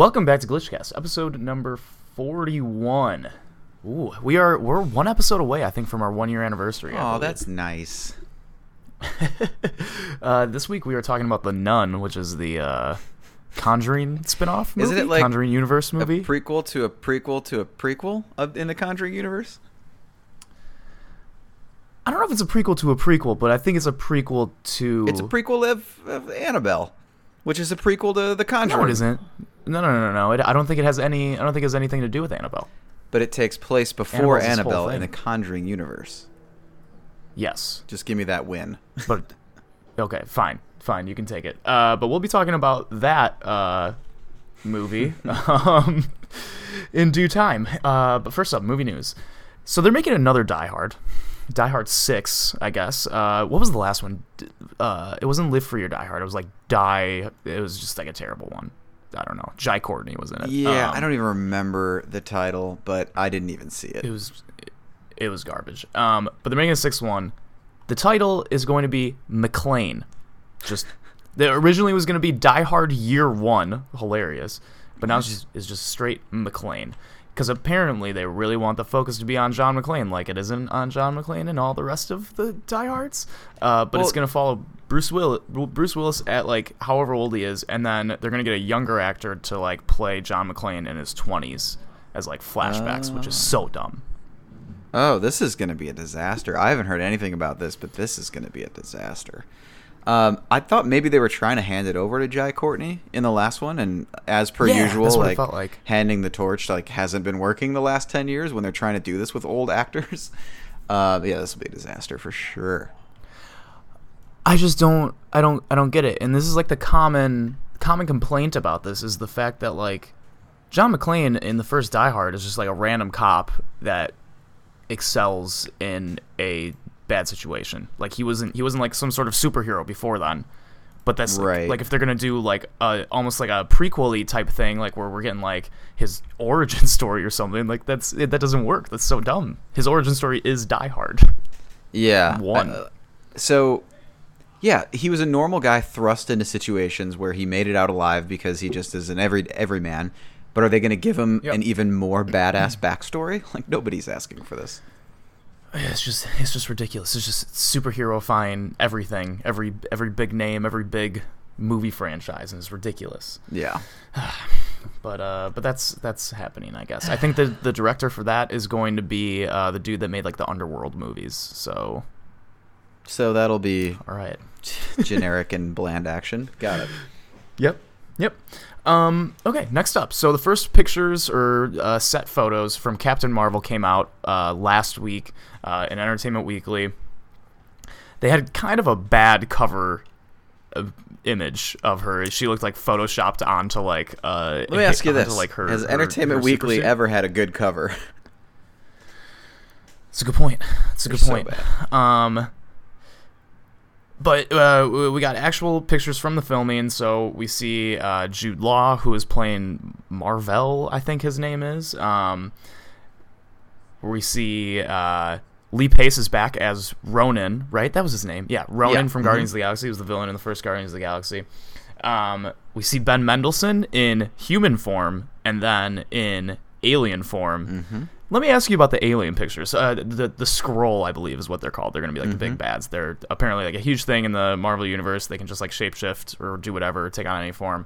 Welcome back to Glitchcast, episode number 41. Ooh, we're one episode away, I think, from our 1 year anniversary. Oh, that's nice. This week we are talking about The Nun, which is the Conjuring spinoff movie. Isn't it like Conjuring universe movie? A prequel to a prequel to a prequel in the Conjuring universe? I don't know if it's a prequel to a prequel, but I think it's a prequel to... It's a prequel of Annabelle, which is a prequel to The Conjuring. No, it isn't. No. I don't think it has any. I don't think it has anything to do with Annabelle. But it takes place before Annabelle's this whole Annabelle thing. in the Conjuring universe. Yes. Just give me that win. But okay, fine, you can take it. But we'll be talking about that movie in due time. But first up, movie news. So they're making another Die Hard. Die Hard 6, I guess. What was the last one? It wasn't Live Free or Die Hard. It was like It was just like a terrible one. I don't know. Jai Courtney was in it. Yeah, I don't even remember the title, but I didn't even see it. It was garbage. But they're making a sixth one. The title is going to be McClane. Originally it was going to be Die Hard Year 1. Hilarious. But now it's just straight McClane. Because apparently they really want the focus to be on John McClane, like it isn't on John McClane and all the rest of the Die Hards. But it's going to follow Bruce Willis at like however old he is, and then they're going to get a younger actor to like play John McClane in his 20s as like flashbacks, which is so dumb. Oh, this is going to be a disaster. I haven't heard anything about this, but this is going to be a disaster. I thought maybe they were trying to hand it over to Jai Courtney in the last one, and as per usual, that's what it felt like. Handing the torch hasn't been working the last 10 years when they're trying to do this with old actors. This will be a disaster for sure. I just don't get it. And this is like the common complaint about this is the fact that like John McClane in the first Die Hard is just like a random cop that excels in a bad situation. Like he wasn't like some sort of superhero before then. But that's right. Like if they're gonna do like almost like a prequel-y type thing, like where we're getting like his origin story or something, like that doesn't work. That's so dumb. His origin story is Die Hard. Yeah. One. He was a normal guy thrust into situations where he made it out alive because he just is an everyman. But are they going to give him an even more badass backstory? Like nobody's asking for this. It's just ridiculous. It's just superhero-fying everything, every big name, every big movie franchise, and it's ridiculous. Yeah. But that's happening, I guess. I think the director for that is going to be the dude that made like the Underworld movies. So that'll be all right. Generic and bland action. Got it. Yep. Okay, next up. So the first pictures or set photos from Captain Marvel came out last week in Entertainment Weekly. They had kind of a bad cover image of her. She looked like photoshopped onto like. Let me ask you this: like has Entertainment Weekly ever had a good cover? It's a good point. So bad. But we got actual pictures from the filming, so we see Jude Law, who is playing Marvel, I think his name is. We see Lee Pace is back as Ronan, right? That was his name. Yeah, Ronan from Guardians of the Galaxy. He was the villain in the first Guardians of the Galaxy. We see Ben Mendelsohn in human form and then in alien form. Mm-hmm. Let me ask you about the alien pictures. The Skrull, I believe, is what they're called. They're going to be like the big bads. They're apparently like a huge thing in the Marvel universe. They can just like shapeshift or do whatever, take on any form.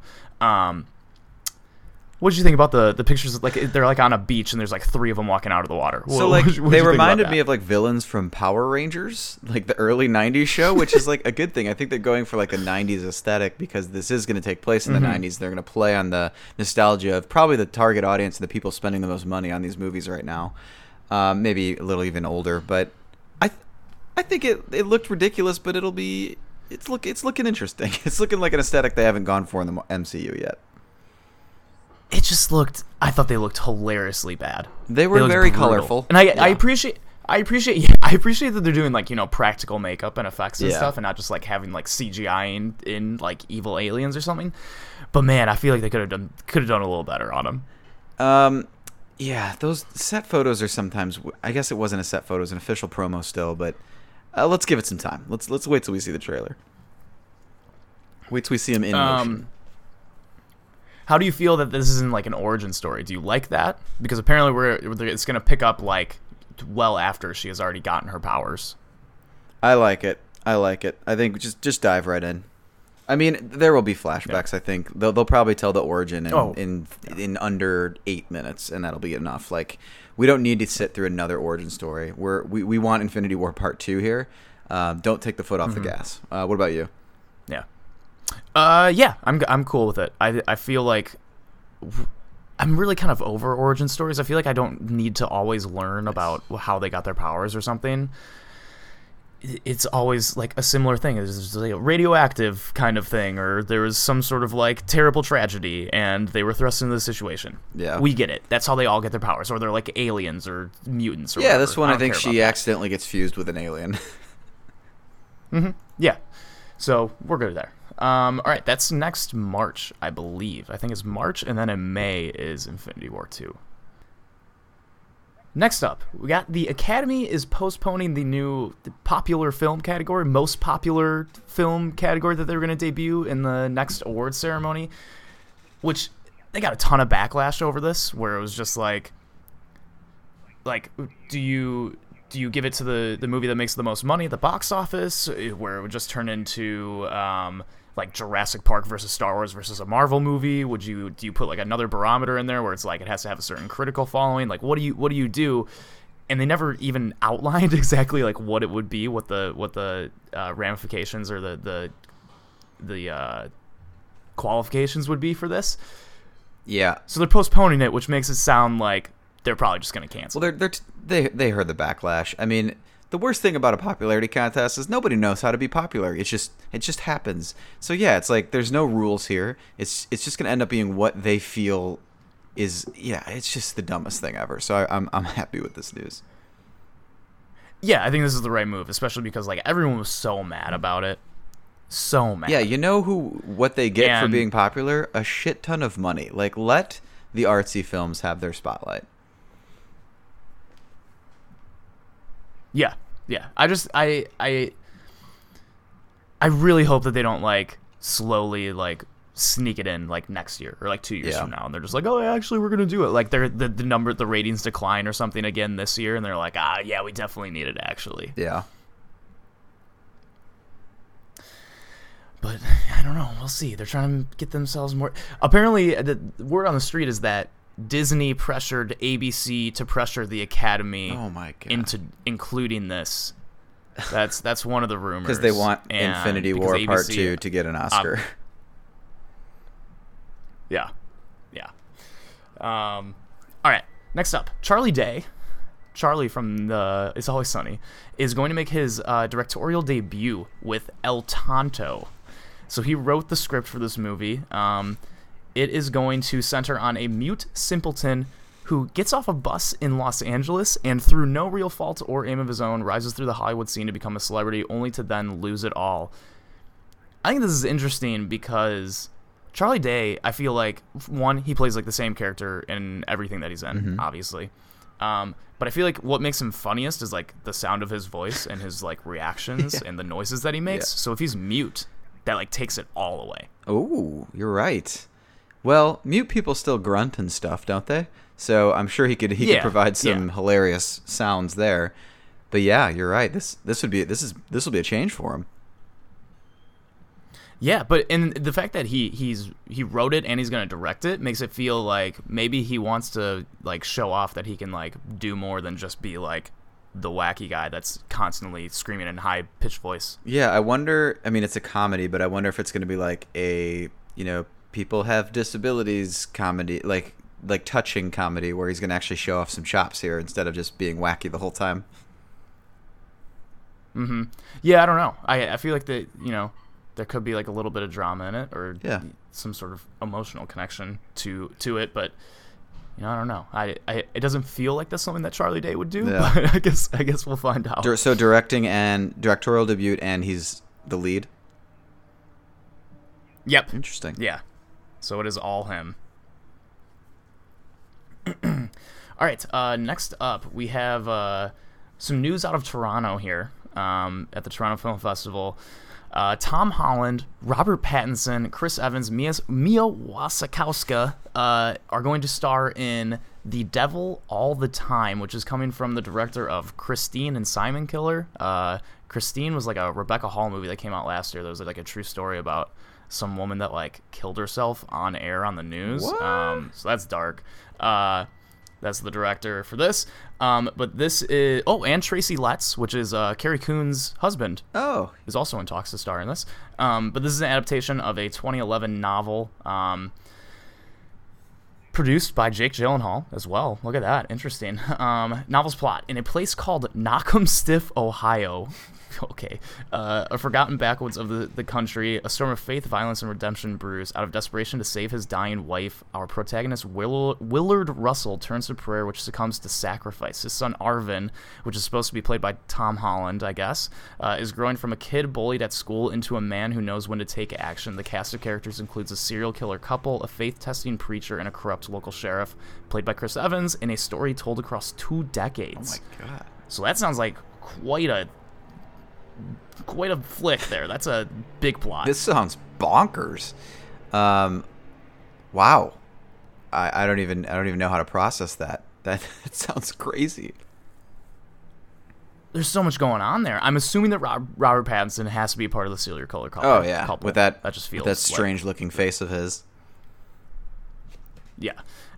What did you think about the pictures? Like they're like on a beach and there's like 3 of them walking out of the water. So like they reminded me of like villains from Power Rangers, like the early '90s show, which is like a good thing. I think they're going for like a '90s aesthetic because this is going to take place in the '90s. They're going to play on the nostalgia of probably the target audience and the people spending the most money on these movies right now. Maybe a little even older, but I think it looked ridiculous, but it's looking interesting. It's looking like an aesthetic they haven't gone for in the MCU yet. It just I thought they looked hilariously bad. They were very colorful. And I appreciate that they're doing like, practical makeup and effects and stuff and not just like having like CGI in like evil aliens or something. But man, I feel like they could have done a little better on them. Those set photos are sometimes, I guess it wasn't a set photo, it was an official promo still, but let's give it some time. Let's wait till we see the trailer. Wait till we see him in motion. How do you feel that this isn't like an origin story? Do you like that? Because apparently it's going to pick up like well after she has already gotten her powers. I like it. I think just dive right in. I mean, there will be flashbacks. Yeah. I think they'll probably tell the origin in under 8 minutes, and that'll be enough. Like, we don't need to sit through another origin story. We want Infinity War Part 2 here. Don't take the foot off the gas. What about you? Yeah. I'm cool with it. I feel like I'm really kind of over origin stories. I feel like I don't need to always learn about how they got their powers or something. It's always like a similar thing. It's like a radioactive kind of thing, or there was some sort of like terrible tragedy and they were thrust into the situation. Yeah. We get it. That's how they all get their powers, or they're like aliens or mutants or yeah, whatever. This one I think she accidentally gets fused with an alien. Mm-hmm. Yeah. So we're good there. All right, that's next March, I believe. I think it's March, and then in May is Infinity War 2. Next up, we got the Academy is postponing the popular film category, most popular film category that they were going to debut in the next awards ceremony, which they got a ton of backlash over this, where it was just like do you give it to the movie that makes the most money at the box office, where it would just turn into like Jurassic Park versus Star Wars versus a Marvel movie? Do you put like another barometer in there where it's like it has to have a certain critical following? Like what do you do? And they never even outlined exactly like what it would be, what the ramifications or the qualifications would be for this. Yeah. So they're postponing it, which makes it sound like they're probably just going to cancel. Well, they heard the backlash. I mean, the worst thing about a popularity contest is nobody knows how to be popular. It just happens. So yeah, it's like there's no rules here. It's just gonna end up being what they feel is. Yeah, it's just the dumbest thing ever. So I'm happy with this news. Yeah, I think this is the right move, especially because like everyone was so mad about it. So mad. Yeah, you know what they get for being popular? A shit ton of money. Like, let the artsy films have their spotlight. Yeah. I really hope that they don't like slowly like sneak it in like next year or like 2 years from now, and they're just like, oh, actually we're gonna do it. Like the ratings decline or something again this year, and they're like, yeah, we definitely need it actually. Yeah. But I don't know. We'll see. They're trying to get themselves more. Apparently, the word on the street is that Disney pressured ABC to pressure the Academy into including this. That's one of the rumors. Because they want Infinity War ABC, Part 2 to get an Oscar. Yeah. All right. Next up, Charlie Day. Charlie from the It's Always Sunny is going to make his directorial debut with El Tonto. So he wrote the script for this movie. It is going to center on a mute simpleton who gets off a bus in Los Angeles and through no real fault or aim of his own rises through the Hollywood scene to become a celebrity, only to then lose it all. I think this is interesting because Charlie Day, I feel like, one, he plays like the same character in everything that he's in, obviously. But I feel like what makes him funniest is like the sound of his voice and his like reactions and the noises that he makes. So if he's mute, that like takes it all away. Oh, you're right. Well, mute people still grunt and stuff, don't they? So I'm sure he could provide some hilarious sounds there. But yeah, you're right. This will be a change for him. Yeah, but and the fact that he wrote it and he's going to direct it makes it feel like maybe he wants to like show off that he can like do more than just be like the wacky guy that's constantly screaming in high pitched voice. Yeah, I wonder. I mean, it's a comedy, but I wonder if it's going to be like a people have disabilities comedy, like touching comedy, where he's going to actually show off some chops here instead of just being wacky the whole time. Mm-hmm. Yeah, I don't know. I feel like there could be like a little bit of drama in it, or some sort of emotional connection to it, but I don't know. It doesn't feel like that's something that Charlie Day would do, but I guess we'll find out. So directorial debut, and he's the lead. Yep. Interesting. Yeah. So it is all him. All right. Next up, we have some news out of Toronto here at the Toronto Film Festival. Tom Holland, Robert Pattinson, Chris Evans, Mia Wasikowska are going to star in The Devil All the Time, which is coming from the director of Christine and Simon Killer. Christine was like a Rebecca Hall movie that came out last year. There was like a true story about some woman that like killed herself on air on the news. So that's dark. That's the director for this. But this is... Oh, and Tracy Letts, which is Carrie Coon's husband. Oh. Is also in talks to star in this. But this is an adaptation of a 2011 novel produced by Jake Gyllenhaal as well. Look at that. Interesting. Novel's plot. In a place called Knock'em Ohio... Okay. A forgotten backwoods of the country, a storm of faith, violence, and redemption brews. Out of desperation to save his dying wife, our protagonist Willard Russell turns to prayer, which succumbs to sacrifice. His son Arvin, which is supposed to be played by Tom Holland, I guess, is growing from a kid bullied at school into a man who knows when to take action. The cast of characters includes a serial killer couple, a faith-testing preacher, and a corrupt local sheriff, played by Chris Evans, in a story told across 2 decades. Oh my god. So that sounds like quite a flick there. That's a big plot. This sounds bonkers. Wow. I don't even know how to process that. That sounds crazy. There's so much going on there. I'm assuming that Robert Pattinson has to be part of the serial killer couple. Oh yeah, couple. with that just feels with that strange looking face of his. Yeah.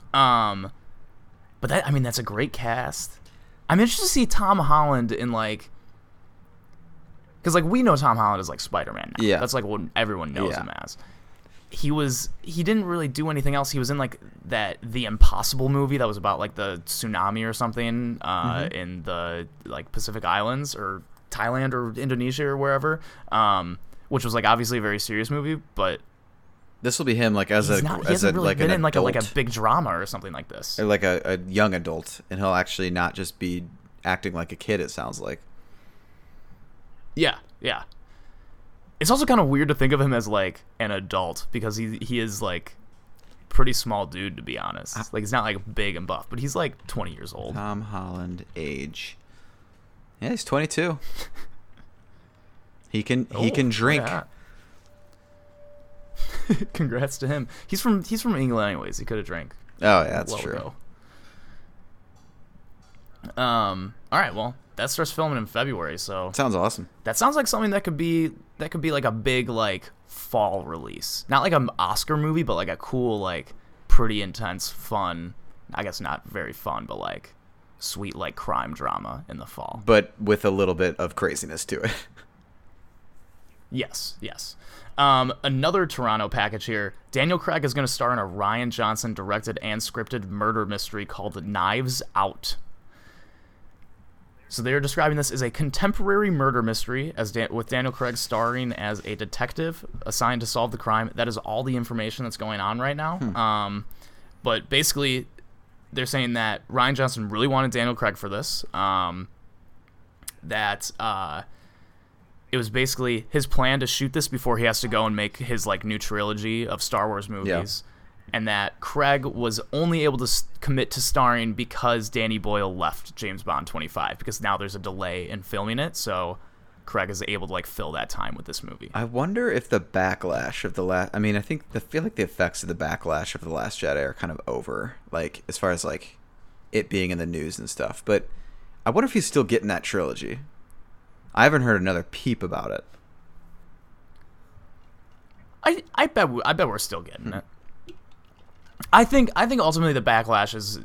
But that's a great cast. I'm interested to see Tom Holland in like... Because, like, we know Tom Holland as, like, Spider-Man now. Yeah. That's, like, what everyone knows him as. He didn't really do anything else. He was in, like, The Impossible movie that was about, like, the tsunami or something in the, like, Pacific Islands or Thailand or Indonesia or wherever, which was, like, obviously a very serious movie, but... This will be him, like, he hasn't really been in, adult. like a big drama or something like this. Or, like, a young adult, and he'll actually not just be acting like a kid, it sounds like. Yeah. It's also kind of weird to think of him as, like, an adult, because he is, like, pretty small dude, to be honest. Like, he's not, like, big and buff, but he's, like, 20 years old. Tom Holland age. Yeah, he's 22. He can drink. Yeah. Congrats to him. He's from England anyways. He could have drank. Oh, yeah, that's true. All right, well, that starts filming in February, so sounds awesome. That sounds like something that could be like a big like fall release. Not like an Oscar movie, but like a cool, like pretty intense, fun, I guess not very fun, but like sweet like crime drama in the fall. But with a little bit of craziness to it. Yes. Another Toronto package here. Daniel Craig is going to star in a Rian Johnson directed and scripted murder mystery called Knives Out. So they're describing this as a contemporary murder mystery, with Daniel Craig starring as a detective assigned to solve the crime. That is all the information that's going on right now. But basically, they're saying that Rian Johnson really wanted Daniel Craig for this. It was basically his plan to shoot this before he has to go and make his like new trilogy of Star Wars movies. Yeah. And that Craig was only able to commit to starring because Danny Boyle left James Bond 25, because now there's a delay in filming it, so Craig is able to like fill that time with this movie. I wonder if the backlash of the last... I mean, I feel like the effects of the backlash of The Last Jedi are kind of over, like, as far as like it being in the news and stuff. But I wonder if he's still getting that trilogy. I haven't heard another peep about it. I bet we're still getting it. I think ultimately the backlash is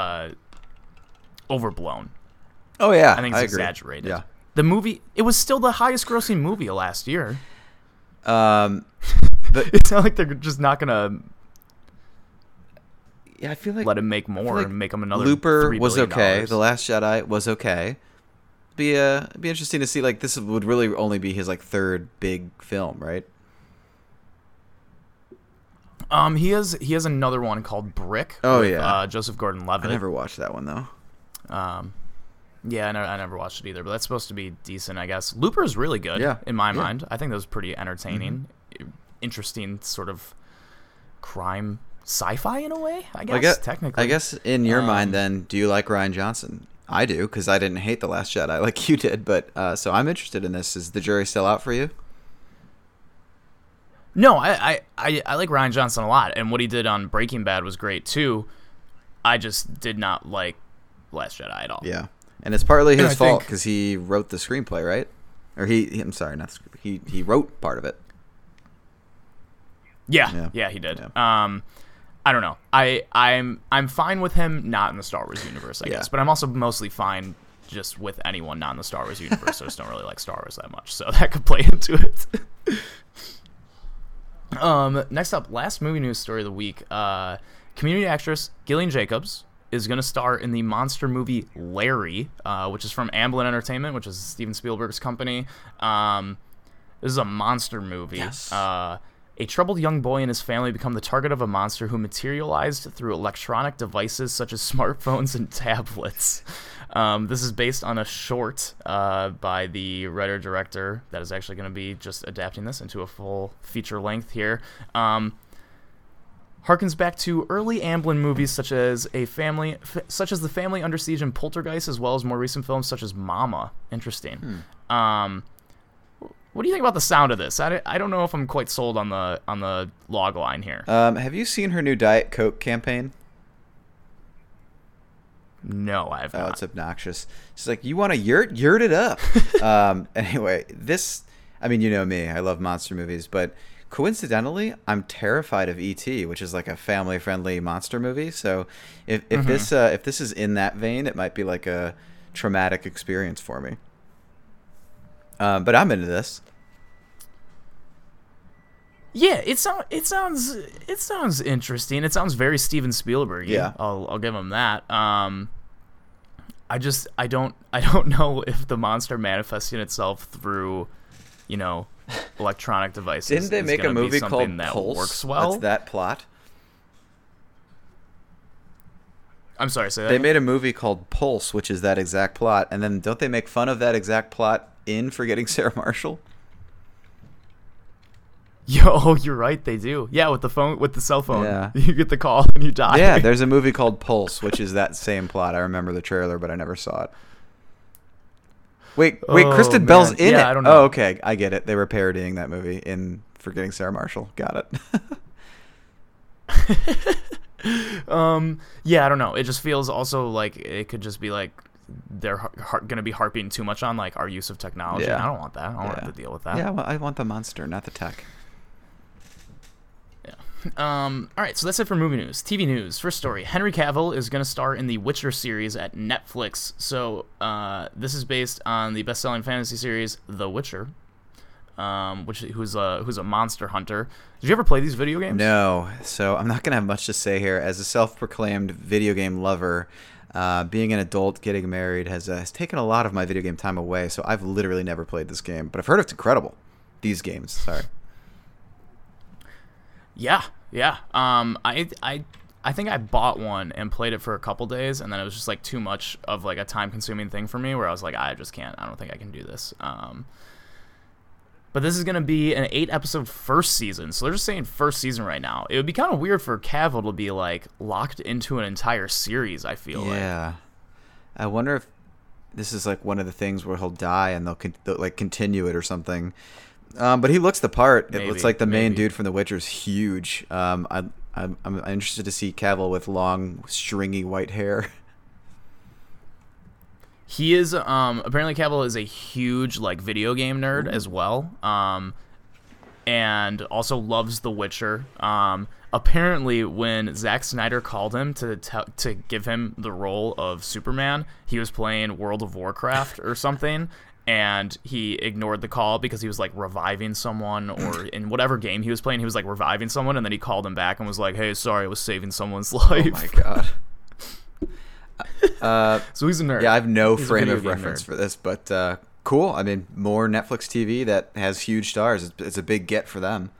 overblown. Oh yeah, I think it's exaggerated. Yeah, the movie, it was still the highest grossing movie of last year. But it's not like they're just not gonna. Yeah, I feel like let him make more and make him another. Looper was okay. The Last Jedi was okay. Be interesting to see. Like, this would really only be his like third big film, right? He has another one called Brick. Oh with, yeah, Joseph Gordon-Levitt. I never watched that one though. Yeah, I never watched it either, but that's supposed to be decent, I guess. Looper is really good, in my mind. I think that was pretty entertaining, interesting sort of crime sci-fi in a way. I guess technically. I guess in your mind, then, do you like Rian Johnson? I do, because I didn't hate The Last Jedi like you did, but so I'm interested in this. Is the jury still out for you? No, I like Rian Johnson a lot, and what he did on Breaking Bad was great too. I just did not like Last Jedi at all. Yeah, and it's partly his fault because he wrote the screenplay, right? Or I'm sorry, not the screenplay. He wrote part of it. Yeah, he did. Yeah. I don't know. I'm fine with him not in the Star Wars universe, I guess, but I'm also mostly fine just with anyone not in the Star Wars universe. I just don't really like Star Wars that much, so that could play into it. Next up, last movie news story of the week. Community actress Gillian Jacobs is going to star in the monster movie Larry, which is from Amblin Entertainment, which is Steven Spielberg's company. This is a monster movie. Yes. A troubled young boy and his family become the target of a monster who materialized through electronic devices such as smartphones and tablets. This is based on a short by the writer-director that is actually going to be just adapting this into a full feature length here. Harkens back to early Amblin movies such as The Family Under Siege and Poltergeist, as well as more recent films such as Mama. Interesting. What do you think about the sound of this? I don't know if I'm quite sold on the log line here. Have you seen her new Diet Coke campaign? No, I have not. Oh, it's obnoxious. She's like, you want to yurt it up. Anyway, I mean, you know me. I love monster movies, but coincidentally, I'm terrified of E.T., which is like a family-friendly monster movie. So if this is in that vein, it might be like a traumatic experience for me. But I'm into this. Yeah, it sounds interesting. It sounds very Steven Spielberg. Yeah, I'll give him that. I don't know if the monster manifesting itself through, electronic devices. Didn't they make a movie called that Pulse? Works well? That's that plot. I'm sorry, say that. They again? made a movie called Pulse, which is that exact plot, and then don't they make fun of that exact plot in Forgetting Sarah Marshall? Yo, you're right, they do. Yeah, with the cell phone. Yeah. You get the call and you die. Yeah, there's a movie called Pulse, which is that same plot. I remember the trailer, but I never saw it. Wait, Kristen Bell's in it. I don't know. Oh, okay, I get it. They were parodying that movie in Forgetting Sarah Marshall. Got it. Yeah, I don't know. It just feels also like it could just be like they're going to be harping too much on like our use of technology. Yeah. I don't want that. I don't want to deal with that. Yeah, well, I want the monster, not the tech. All right, so that's it for movie news. TV news. First story: Henry Cavill is going to star in the Witcher series at Netflix. So this is based on the best-selling fantasy series The Witcher, who's a monster hunter. Did you ever play these video games? No, so I'm not going to have much to say here. As a self-proclaimed video game lover, being an adult, getting married has taken a lot of my video game time away. So I've literally never played this game, but I've heard it's incredible. These games, sorry. Yeah. I think I bought one and played it for a couple days, and then it was just like too much of like a time-consuming thing for me, where I was like, I just can't. I don't think I can do this. But this is gonna be an 8-episode first season, so they're just saying first season right now. It would be kind of weird for Cavill to be like locked into an entire series. I feel like. Yeah. I wonder if this is like one of the things where he'll die and they'll like continue it or something. But he looks the part. It looks like the main dude from The Witcher's huge. I'm interested to see Cavill with long, stringy white hair. He is apparently Cavill is a huge like video game nerd as well, and also loves The Witcher. Apparently, when Zack Snyder called him to give him the role of Superman, he was playing World of Warcraft or something. And he ignored the call because he was like reviving someone, or in whatever game he was playing, he was like reviving someone, and then he called him back and was like, "Hey, sorry, I was saving someone's life." Oh my god. So he's a nerd. Yeah, I have no frame of reference for this, but cool. I mean, more Netflix TV that has huge stars. It's a big get for them.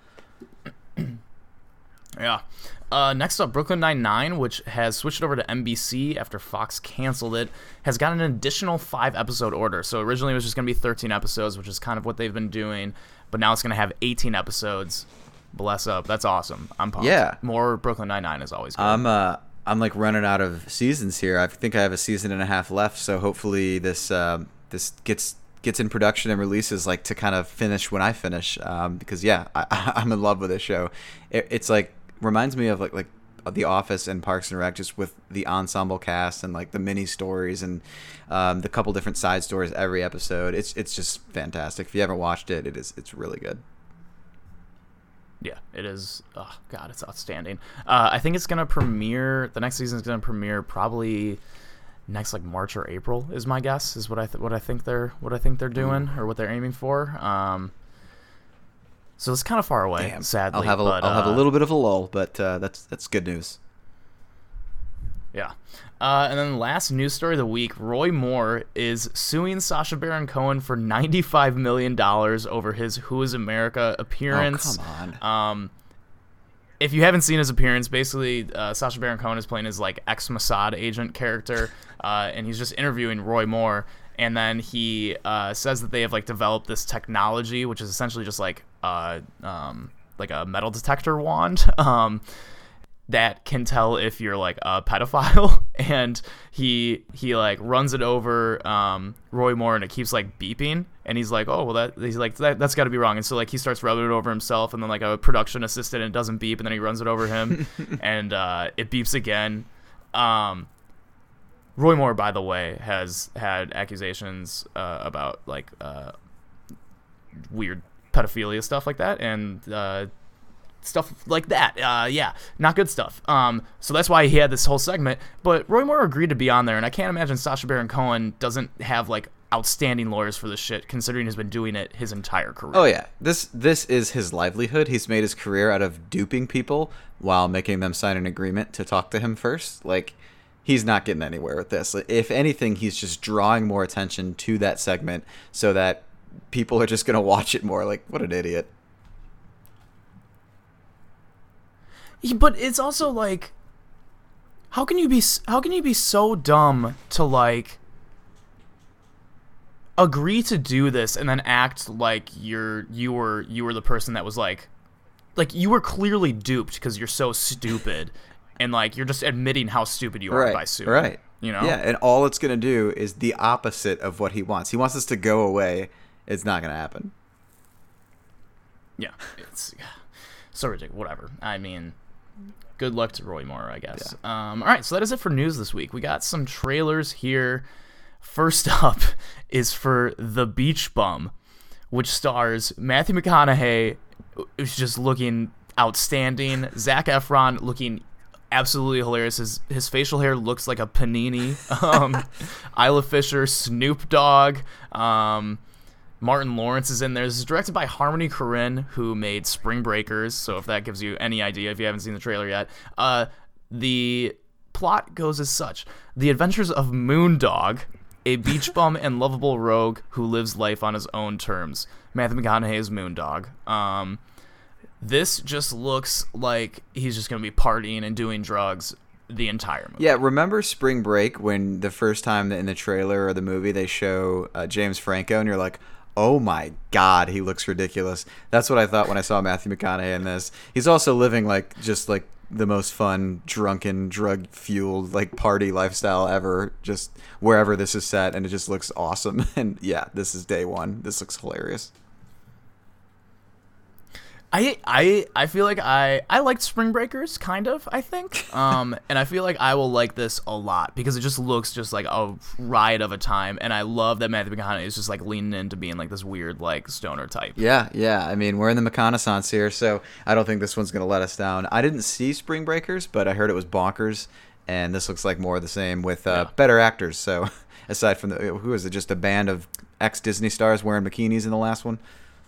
Yeah. Next up, Brooklyn Nine-Nine, which has switched over to NBC after Fox canceled it, has got an additional 5-episode order. So originally it was just going to be 13 episodes, which is kind of what they've been doing, but now it's going to have 18 episodes. Bless up. That's awesome. I'm pumped. Yeah. More Brooklyn Nine-Nine is always good. I'm like running out of seasons here. I think I have a season and a half left, so hopefully this gets gets in production and releases, like to kind of finish when I finish, because I'm in love with this show. It's like reminds me of like The Office and Parks and Rec, just with the ensemble cast and like the mini stories and the couple different side stories every episode. It's just fantastic. If you haven't watched it, it's really good. Yeah, it is. Oh God, it's outstanding. I think it's gonna premiere. The next season is gonna premiere probably next like March or April is my guess. Is what I think they're doing or what they're aiming for. So it's kind of far away. Damn. Sadly, I'll have a little bit of a lull, but that's good news. Yeah. And then the last news story of the week, Roy Moore is suing Sacha Baron Cohen for $95 million over his Who is America appearance. Oh, come on. If you haven't seen his appearance, basically Sacha Baron Cohen is playing his like ex-Mossad agent character, and he's just interviewing Roy Moore, and then he says that they have like developed this technology, which is essentially just like a metal detector wand, that can tell if you're like a pedophile, and he like runs it over Roy Moore, and it keeps like beeping, and he's like, oh well, that's got to be wrong, and so like he starts rubbing it over himself, and then like a production assistant, and it doesn't beep, and then he runs it over him, and it beeps again. Roy Moore, by the way, has had accusations about like weird pedophilia stuff like that, and stuff like that. Yeah, not good stuff. So that's why he had this whole segment. But Roy Moore agreed to be on there, and I can't imagine Sacha Baron Cohen doesn't have like outstanding lawyers for this shit, considering he's been doing it his entire career. Oh yeah, this is his livelihood. He's made his career out of duping people while making them sign an agreement to talk to him first. Like, he's not getting anywhere with this. If anything, he's just drawing more attention to that segment so that people are just going to watch it more. Like, what an idiot. But it's also like, how can you be so dumb to like agree to do this and then act like you were the person that was like you were clearly duped because you're so stupid, and like you're just admitting how stupid you are by suing. Right. You know? Yeah, and all it's going to do is the opposite of what he wants. He wants this to go away. It's not going to happen. Yeah, it's so ridiculous. Whatever. I mean, good luck to Roy Moore, I guess. Yeah. All right, so that is it for news this week. We got some trailers here. First up is for The Beach Bum, which stars Matthew McConaughey, who's just looking outstanding. Zac Efron looking absolutely hilarious. His facial hair looks like a panini. Isla Fisher, Snoop Dogg. Martin Lawrence is in there. This is directed by Harmony Korine, who made Spring Breakers, so if that gives you any idea, if you haven't seen the trailer yet. The plot goes as such. The adventures of Moondog, a beach bum and lovable rogue who lives life on his own terms. Matthew McConaughey is Moondog. This just looks like he's just going to be partying and doing drugs the entire movie. Yeah, remember Spring Break when the first time in the trailer or the movie they show James Franco and you're like, oh my God, he looks ridiculous. That's what I thought when I saw Matthew McConaughey in this. He's also living like just like the most fun, drunken, drug-fueled like party lifestyle ever, just wherever this is set, and it just looks awesome. And yeah, this is day one. This looks hilarious. I feel like I liked Spring Breakers, kind of, I think. And I feel like I will like this a lot because it just looks just like a riot of a time. And I love that Matthew McConaughey is just like leaning into being like this weird like stoner type. Yeah. I mean, we're in the McConaissance here, so I don't think this one's going to let us down. I didn't see Spring Breakers, but I heard it was bonkers. And this looks like more of the same with better actors. So aside from who is it, just a band of ex-Disney stars wearing bikinis in the last one?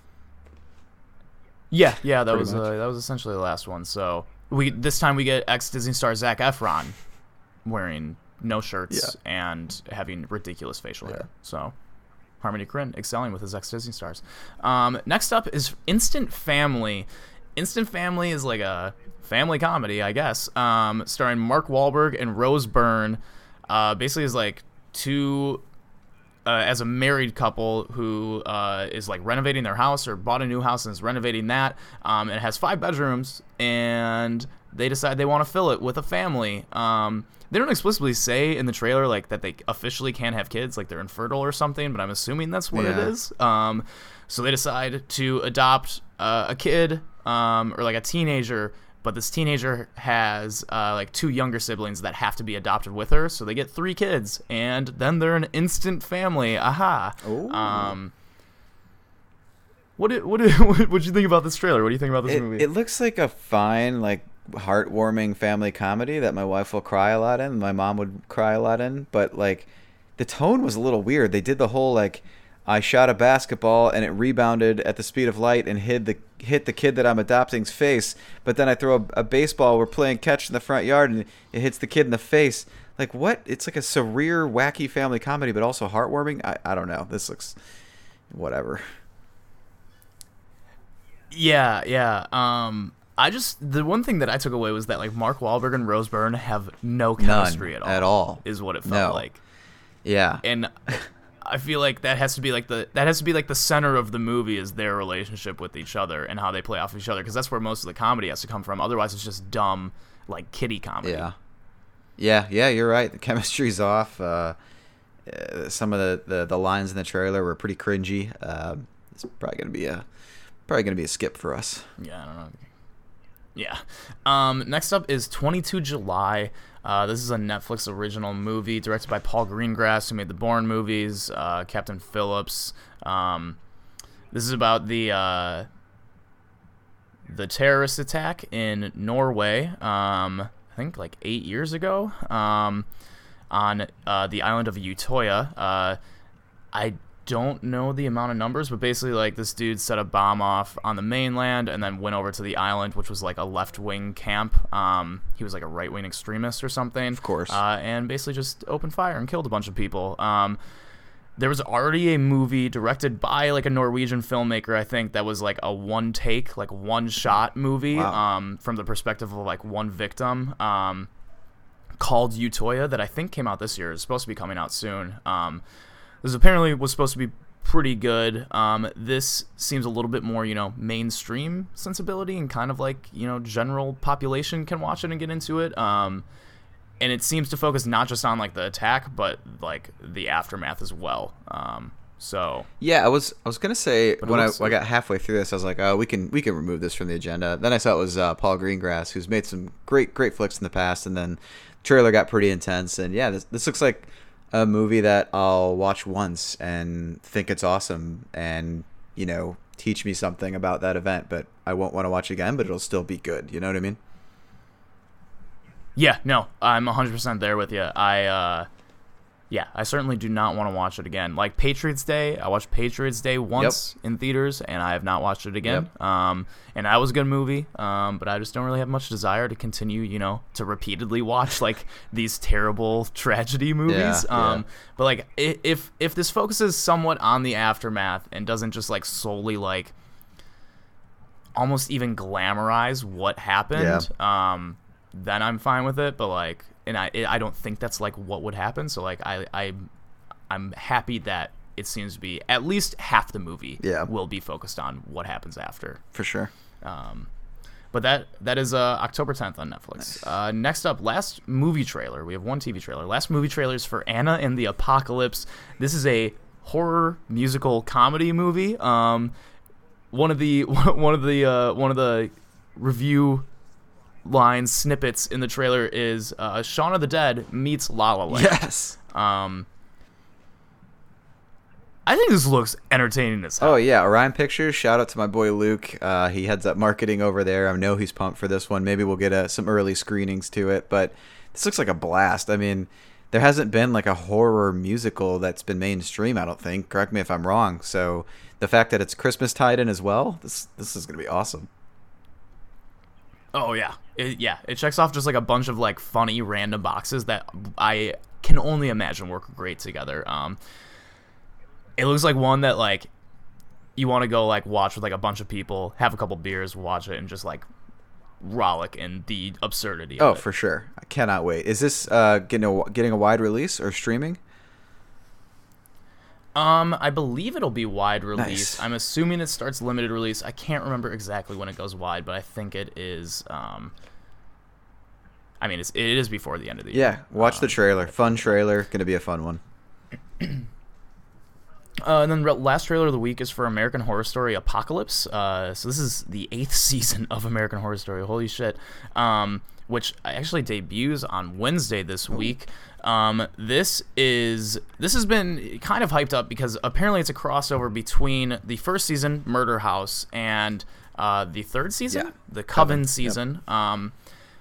Yeah, that was essentially the last one. So this time we get ex-Disney star Zac Efron wearing no shirts and having ridiculous facial hair. So Harmony Korine excelling with his ex-Disney stars. Next up is Instant Family. Instant Family is like a family comedy, I guess, starring Mark Wahlberg and Rose Byrne. Basically, is like two. As a married couple who is like renovating their house or bought a new house and is renovating that, and it has 5 bedrooms, and they decide they want to fill it with a family. They don't explicitly say in the trailer like that they officially can't have kids, like they're infertile or something, but I'm assuming that's what it is. So they decide to adopt a kid or like a teenager, but this teenager has like 2 younger siblings that have to be adopted with her, so they get 3 kids, and then they're an instant family. Aha! What do you think about this trailer? What do you think about this movie? It looks like a fine, like, heartwarming family comedy that my wife will cry a lot in, my mom would cry a lot in, but like the tone was a little weird. They did the whole like I shot a basketball and it rebounded at the speed of light and hit the kid that I'm adopting's face, but then I throw a baseball, we're playing catch in the front yard and it hits the kid in the face. Like, what? It's like a surreal, wacky family comedy, but also heartwarming. I don't know. This looks whatever. Yeah. The one thing that I took away was that like Mark Wahlberg and Rose Byrne have no chemistry at all. Is what it felt like. Yeah. And I feel like that has to be like the center of the movie is their relationship with each other and how they play off each other, because that's where most of the comedy has to come from. Otherwise, it's just dumb like kiddie comedy. Yeah. You're right. The chemistry's off. Some of the lines in the trailer were pretty cringy. It's probably gonna be a skip for us. Yeah, I don't know. Yeah. Next up is 22 July. This is a Netflix original movie directed by Paul Greengrass, who made the Bourne movies, Captain Phillips. This is about the terrorist attack in Norway, I think like 8 years ago, on the island of Utøya. I don't know the amount of numbers, but basically like this dude set a bomb off on the mainland and then went over to the island, which was like a left-wing camp. He was like a right-wing extremist or something, of course, and basically just opened fire and killed a bunch of people. There was already a movie directed by like a Norwegian filmmaker, I think, that was like a one-take, like one-shot movie. Wow. From the perspective of like one victim, called Utøya, that I think came out this year. It's supposed to be coming out soon. This apparently was supposed to be pretty good. This seems a little bit more, mainstream sensibility and kind of like, general population can watch it and get into it. And it seems to focus not just on like the attack, but like the aftermath as well. So yeah, I was gonna say when I got halfway through this, I was like, oh, we can remove this from the agenda. Then I saw it was Paul Greengrass, who's made some great flicks in the past, and then the trailer got pretty intense. And yeah, this looks like a movie that I'll watch once and think it's awesome and, teach me something about that event, but I won't want to watch it again, but it'll still be good. You know what I mean? Yeah, no, I'm 100% there with you. I certainly do not want to watch it again. Like Patriots Day, I watched Patriots Day once in theaters, and I have not watched it again. And that was a good movie, but I just don't really have much desire to continue, to repeatedly watch like these terrible tragedy movies. But like, if this focuses somewhat on the aftermath and doesn't just like solely like almost even glamorize what happened, then I'm fine with it. But like, and I don't think that's like what would happen. So like I'm happy that it seems to be at least half the movie will be focused on what happens after. For sure. But that is October 10th on Netflix. Nice. Next up, last movie trailer. We have one TV trailer. Last movie trailer is for Anna and the Apocalypse. This is a horror musical comedy movie. One of the review lines, snippets in the trailer is Shaun of the Dead meets La La Land. Yes. I think this looks entertaining as hell. Oh yeah, Orion Pictures. Shout out to my boy Luke. He heads up marketing over there. I know he's pumped for this one. Maybe we'll get some early screenings to it. But this looks like a blast. I mean, there hasn't been like a horror musical that's been mainstream, I don't think. Correct me if I'm wrong. So the fact that it's Christmas tied in as well, this is gonna be awesome. Oh yeah, it checks off just like a bunch of like funny random boxes that I can only imagine work great together. It looks like one that like you want to go like watch with like a bunch of people, have a couple beers, watch it, and just like rollick in the absurdity of it. For sure. I cannot wait. Is this getting a wide release or streaming? I believe it'll be wide release. Nice. I'm assuming it starts limited release. I can't remember exactly when it goes wide, but I think it is I mean, it is before the end of the Yeah, year. watch the trailer. Fun trailer. Going to be a fun one. And then last trailer of the week is for American Horror Story Apocalypse. So this is the 8th season of American Horror Story. Holy shit. Which actually debuts on Wednesday this week. This has been kind of hyped up because apparently it's a crossover between the first season, Murder House, and the third season, the Coven season. Yep.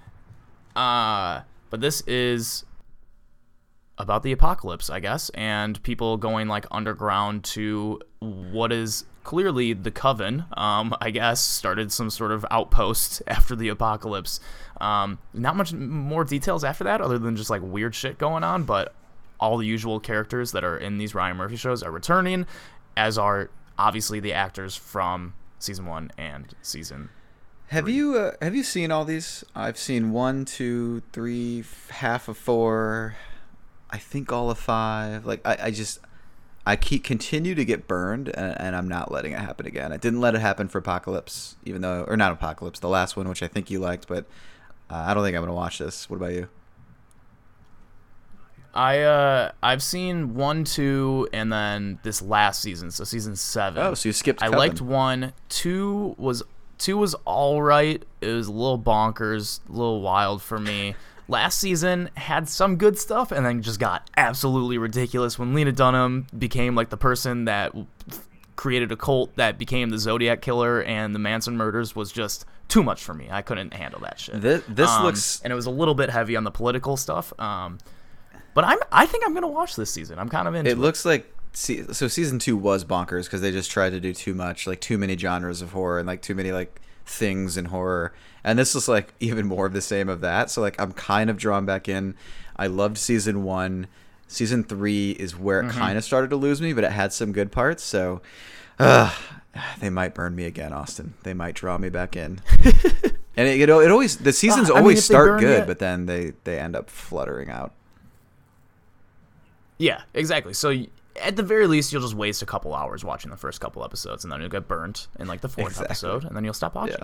But this is about the apocalypse, I guess, and people going like underground to what is clearly the Coven. I guess started some sort of outpost after the apocalypse. Not much more details after that, other than just like weird shit going on. But all the usual characters that are in these Ryan Murphy shows are returning, as are obviously the actors from season 1 and season. Have you seen all these? I've seen 1, 2, 3, half of 4. I think all of 5. Like I continue to get burned, and I'm not letting it happen again. I didn't let it happen for Apocalypse, or not Apocalypse, the last one, which I think you liked, but I don't think I'm gonna watch this. What about you? I've seen 1, 2, and then this last season, so season 7. Oh, so you skipped. I liked 1. 2 was all right. It was a little bonkers, a little wild for me. Last season had some good stuff, and then just got absolutely ridiculous when Lena Dunham became like the person that created a cult that became the Zodiac Killer, and the Manson murders was just too much for me. I couldn't handle that shit. This looks, and it was a little bit heavy on the political stuff. But I think I'm gonna watch this season. I'm kind of into it. It looks like so season 2 was bonkers because they just tried to do too much, like too many genres of horror and like too many like things in horror. And this is like even more of the same of that. So like I'm kind of drawn back in. I loved season 1. Season 3 is where it kind of started to lose me, but it had some good parts. So they might burn me again, Austin. They might draw me back in. And it always, the seasons always start good, but then they end up fluttering out. Yeah, exactly. So at the very least, you'll just waste a couple hours watching the first couple episodes, and then you'll get burnt in like the 4th episode, and then you'll stop watching. Yeah.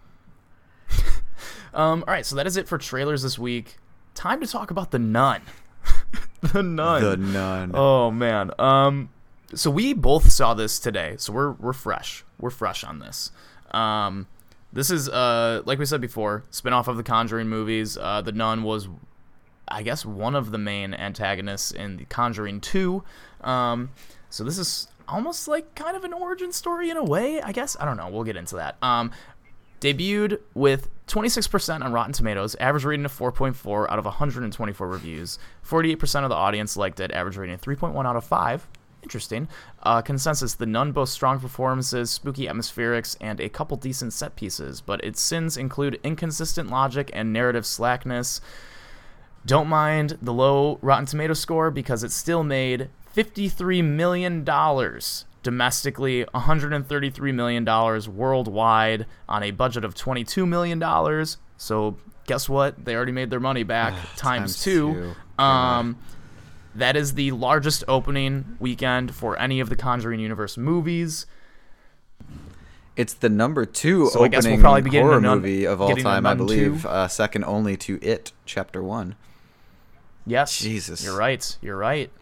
All right, so that is it for trailers this week. Time to talk about The Nun. The Nun. Oh man. So we both saw this today, so we're fresh. We're fresh on this. This is like we said before, spin-off of the Conjuring movies. The Nun was, I guess, one of the main antagonists in the Conjuring 2. So this is almost like kind of an origin story in a way, I guess. I don't know. We'll get into that. Debuted with 26% on Rotten Tomatoes, average rating of 4.4 out of 124 reviews. 48% of the audience liked it, average rating of 3.1 out of 5. Interesting. Consensus: The Nun boasts strong performances, spooky atmospherics, and a couple decent set pieces, but its sins include inconsistent logic and narrative slackness. Don't mind the low Rotten Tomato score because it still made $53 million domestically, $133 million worldwide on a budget of $22 million. So guess what? They already made their money back times two. That is the largest opening weekend for any of the Conjuring Universe movies. It's the number 2 so opening horror movie of all time, I believe. Second only to It, Chapter 1. Yes. Jesus. You're right.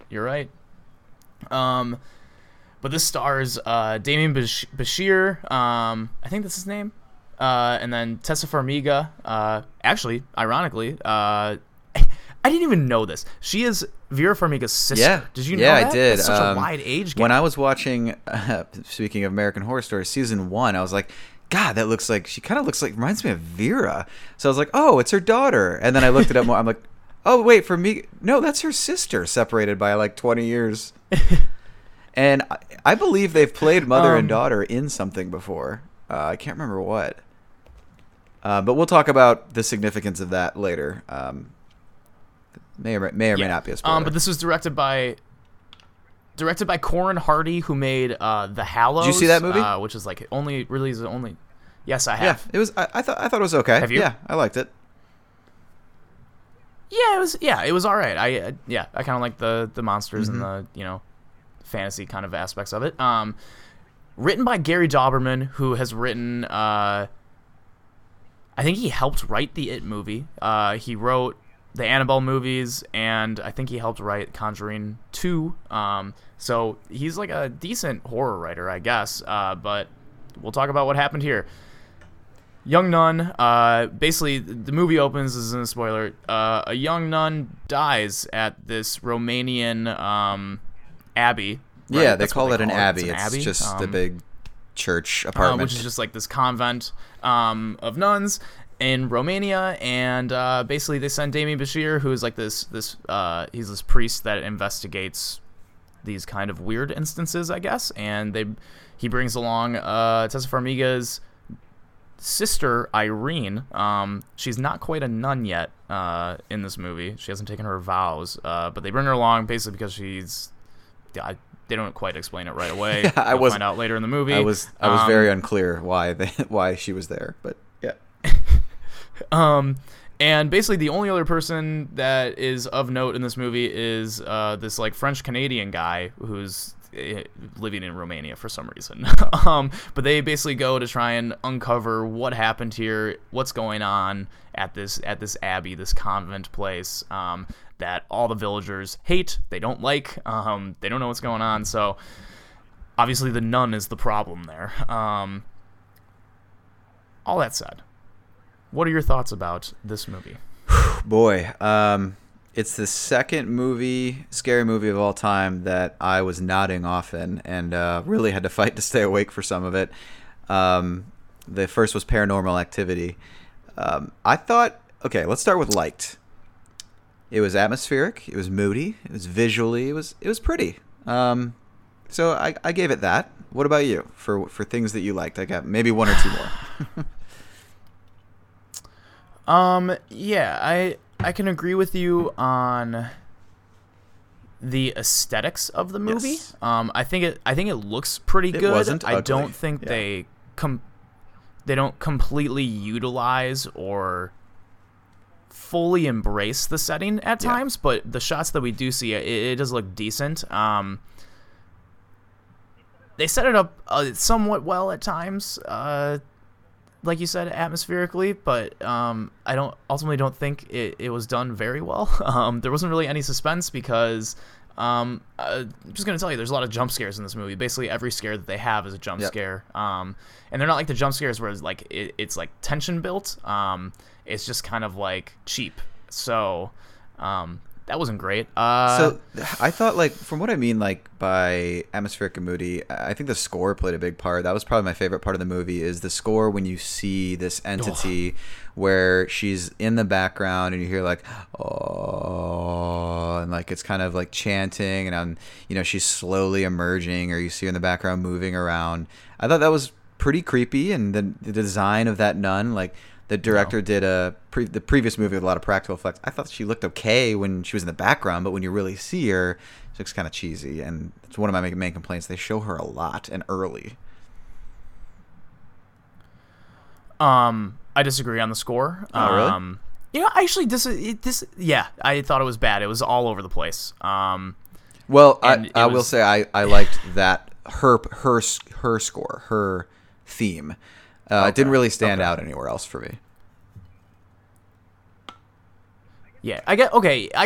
But this stars Damien Bashir, I think that's his name, and then Tessa Farmiga. Actually, ironically, I didn't even know this. She is Vera Farmiga's sister. Yeah. Did you know that? I did. It's such a wide age gap. When I was watching, speaking of American Horror Story, season 1, I was like, God, that looks like, she kind of looks like, reminds me of Vera. So I was like, oh, it's her daughter. And then I looked it up more. I'm like, oh, wait, no, that's her sister, separated by like 20 years. And I believe they've played mother and daughter in something before. I can't remember what. But we'll talk about the significance of that later. May or may not be a spoiler. But this was directed by Corin Hardy, who made The Hallows. Did you see that movie? Which is like only. Yes, I have. Yeah, it was. I thought it was okay. Have you? Yeah, I liked it. Yeah, it was. Yeah, it was all right. I kind of like the monsters and the fantasy kind of aspects of it. Written by Gary Dauberman, who has written I I think he helped write the It movie. He wrote the Annabelle movies, and I think he helped write Conjuring 2. So he's like a decent horror writer, I guess. But we'll talk about what happened here. Young nun, basically the movie opens, this isn't a spoiler, a young nun dies at this Romanian abbey. Right? Yeah, they call it an abbey. It's abbey. just a big church apartment. Which is just like this convent of nuns in Romania, and basically they send Damien Bashir, who is like this he's this priest that investigates these kind of weird instances, I guess, and he brings along Tessa Farmiga's sister Irene. She's not quite a nun yet in this movie. She hasn't taken her vows, but they bring her along basically because she's. They don't quite explain it right away. Yeah, we'll find out later in the movie. I was very unclear why she was there, but yeah. And basically the only other person that is of note in this movie is this like French Canadian guy who's living in Romania for some reason. But they basically go to try and uncover what happened here, what's going on at this abbey, this convent place that all the villagers hate, they don't like, they don't know what's going on. So obviously the nun is the problem there. All that said, what are your thoughts about this movie? Boy, it's the second scary movie of all time that I was nodding off in, and really had to fight to stay awake for some of it. The first was Paranormal Activity. I thought, okay, let's start with liked. It was atmospheric. It was moody. It was visually. It was pretty. So I gave it that. What about you for things that you liked? I got maybe one or two more. Yeah, I can agree with you on the aesthetics of the movie. Yes. I think it looks pretty good. Wasn't ugly. I don't think they don't completely utilize or fully embrace the setting at times, but the shots that we do see, it does look decent. They set it up somewhat well at times. Like you said, atmospherically, but I ultimately don't think it was done very well. There wasn't really any suspense because I'm just gonna tell you, there's a lot of jump scares in this movie. Basically, every scare that they have is a jump scare, and they're not like the jump scares where it's like it's like tension built. It's just kind of like cheap. So that wasn't great. So I thought, like, from what I mean, like, by atmospheric and moody, I think the score played a big part. That was probably my favorite part of the movie, is the score when you see this entity where she's in the background and you hear like, oh, and like it's kind of like chanting, and she's slowly emerging, or you see her in the background moving around. I thought that was pretty creepy, and the design of that nun, like, the director did the previous movie with a lot of practical effects. I thought she looked okay when she was in the background, but when you really see her, she looks kind of cheesy. And it's one of my main complaints. They show her a lot and early. I disagree on the score. Oh, really? Actually, I thought it was bad. It was all over the place. Well, I will say I liked that her score, her theme. It didn't really stand out anywhere else for me. Yeah, I guess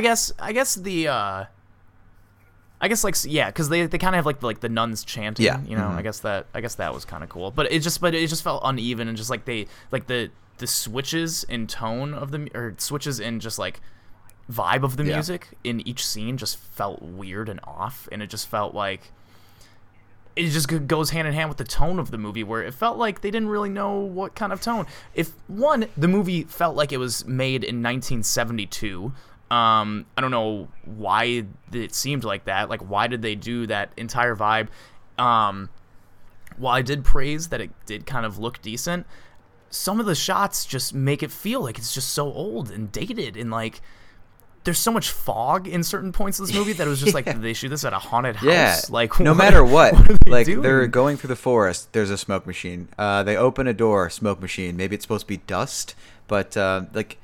because they kind of have like the nuns chanting. Yeah. I guess that was kind of cool, but it just felt uneven, and just like the switches in tone of or switches in just like vibe of the music in each scene just felt weird and off, and it just felt like it just goes hand in hand with the tone of the movie, where it felt like they didn't really know what kind of tone. The movie felt like it was made in 1972. I don't know why it seemed like that. Like, why did they do that entire vibe? While I did praise that it did kind of look decent, some of the shots just make it feel like it's just so old and dated, and like there's so much fog in certain points of this movie that it was just like, did they shoot this at a haunted house? Yeah. Like, no matter what, like doing? They're going through the forest. There's a smoke machine. They open a door, smoke machine. Maybe it's supposed to be dust, but it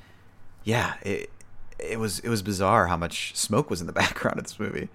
was bizarre how much smoke was in the background of this movie.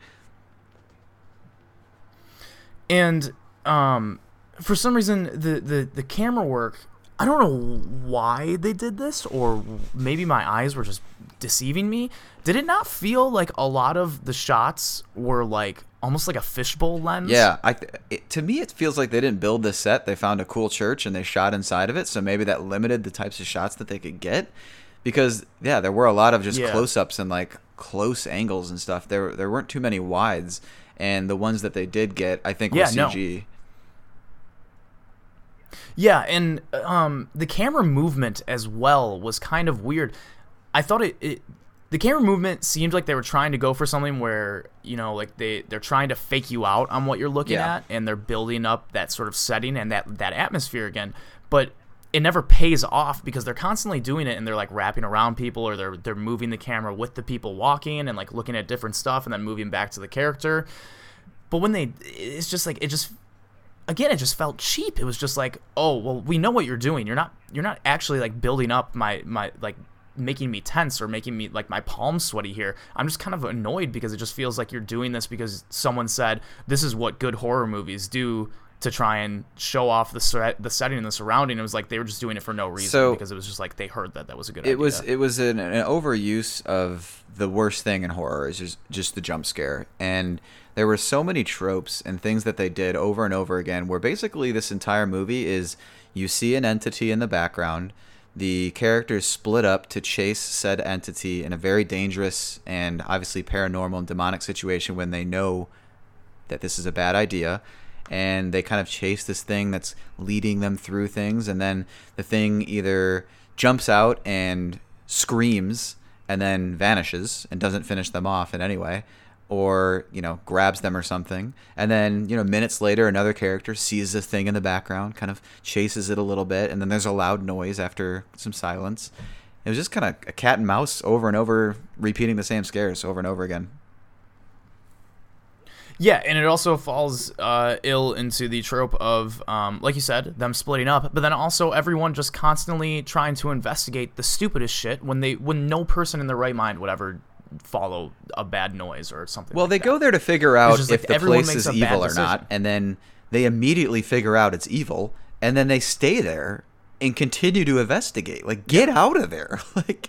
And for some reason, the camera work, I don't know why they did this, or maybe my eyes were just deceiving me. Did it not feel like a lot of the shots were like almost like a fishbowl lens? Yeah, to me it feels like they didn't build this set. They found a cool church and they shot inside of it, so maybe that limited the types of shots that they could get. Because yeah, there were a lot of just close-ups and like close angles and stuff. There weren't too many wides, and the ones that they did get, I think, were CG. No. Yeah, and the camera movement as well was kind of weird. I thought the camera movement seemed like they were trying to go for something where, you know, like they're trying to fake you out on what you're looking at, and they're building up that sort of setting and that atmosphere again. But it never pays off because they're constantly doing it, and they're like wrapping around people, or they're moving the camera with the people walking and like looking at different stuff and then moving back to the character. But when it's just like, it just felt cheap. It was just like, oh, well, we know what you're doing. You're not actually like building up my like making me tense or making me like my palms sweaty here. I'm just kind of annoyed because it just feels like you're doing this because someone said this is what good horror movies do to try and show off the setting and the surrounding. It was like they were just doing it for no reason because it was just like they heard that was a good idea. It was an overuse of the worst thing in horror is just the jump scare. And there were so many tropes and things that they did over and over again where basically this entire movie is you see an entity in the background, the characters split up to chase said entity in a very dangerous and obviously paranormal and demonic situation when they know that this is a bad idea, and they kind of chase this thing that's leading them through things, and then the thing either jumps out and screams and then vanishes and doesn't finish them off in any way, or, you know, grabs them or something. And then, you know, minutes later, another character sees this thing in the background, kind of chases it a little bit, and then there's a loud noise after some silence. It was just kind of a cat and mouse over and over, repeating the same scares over and over again. Yeah, and it also falls ill into the trope of, like you said, them splitting up, but then also everyone just constantly trying to investigate the stupidest shit when no person in their right mind would ever follow a bad noise or something. Well, like they that. go there to figure out if like the place is evil or not, and then they immediately figure out it's evil, and then they stay there and continue to investigate. Like, get out of there! Like,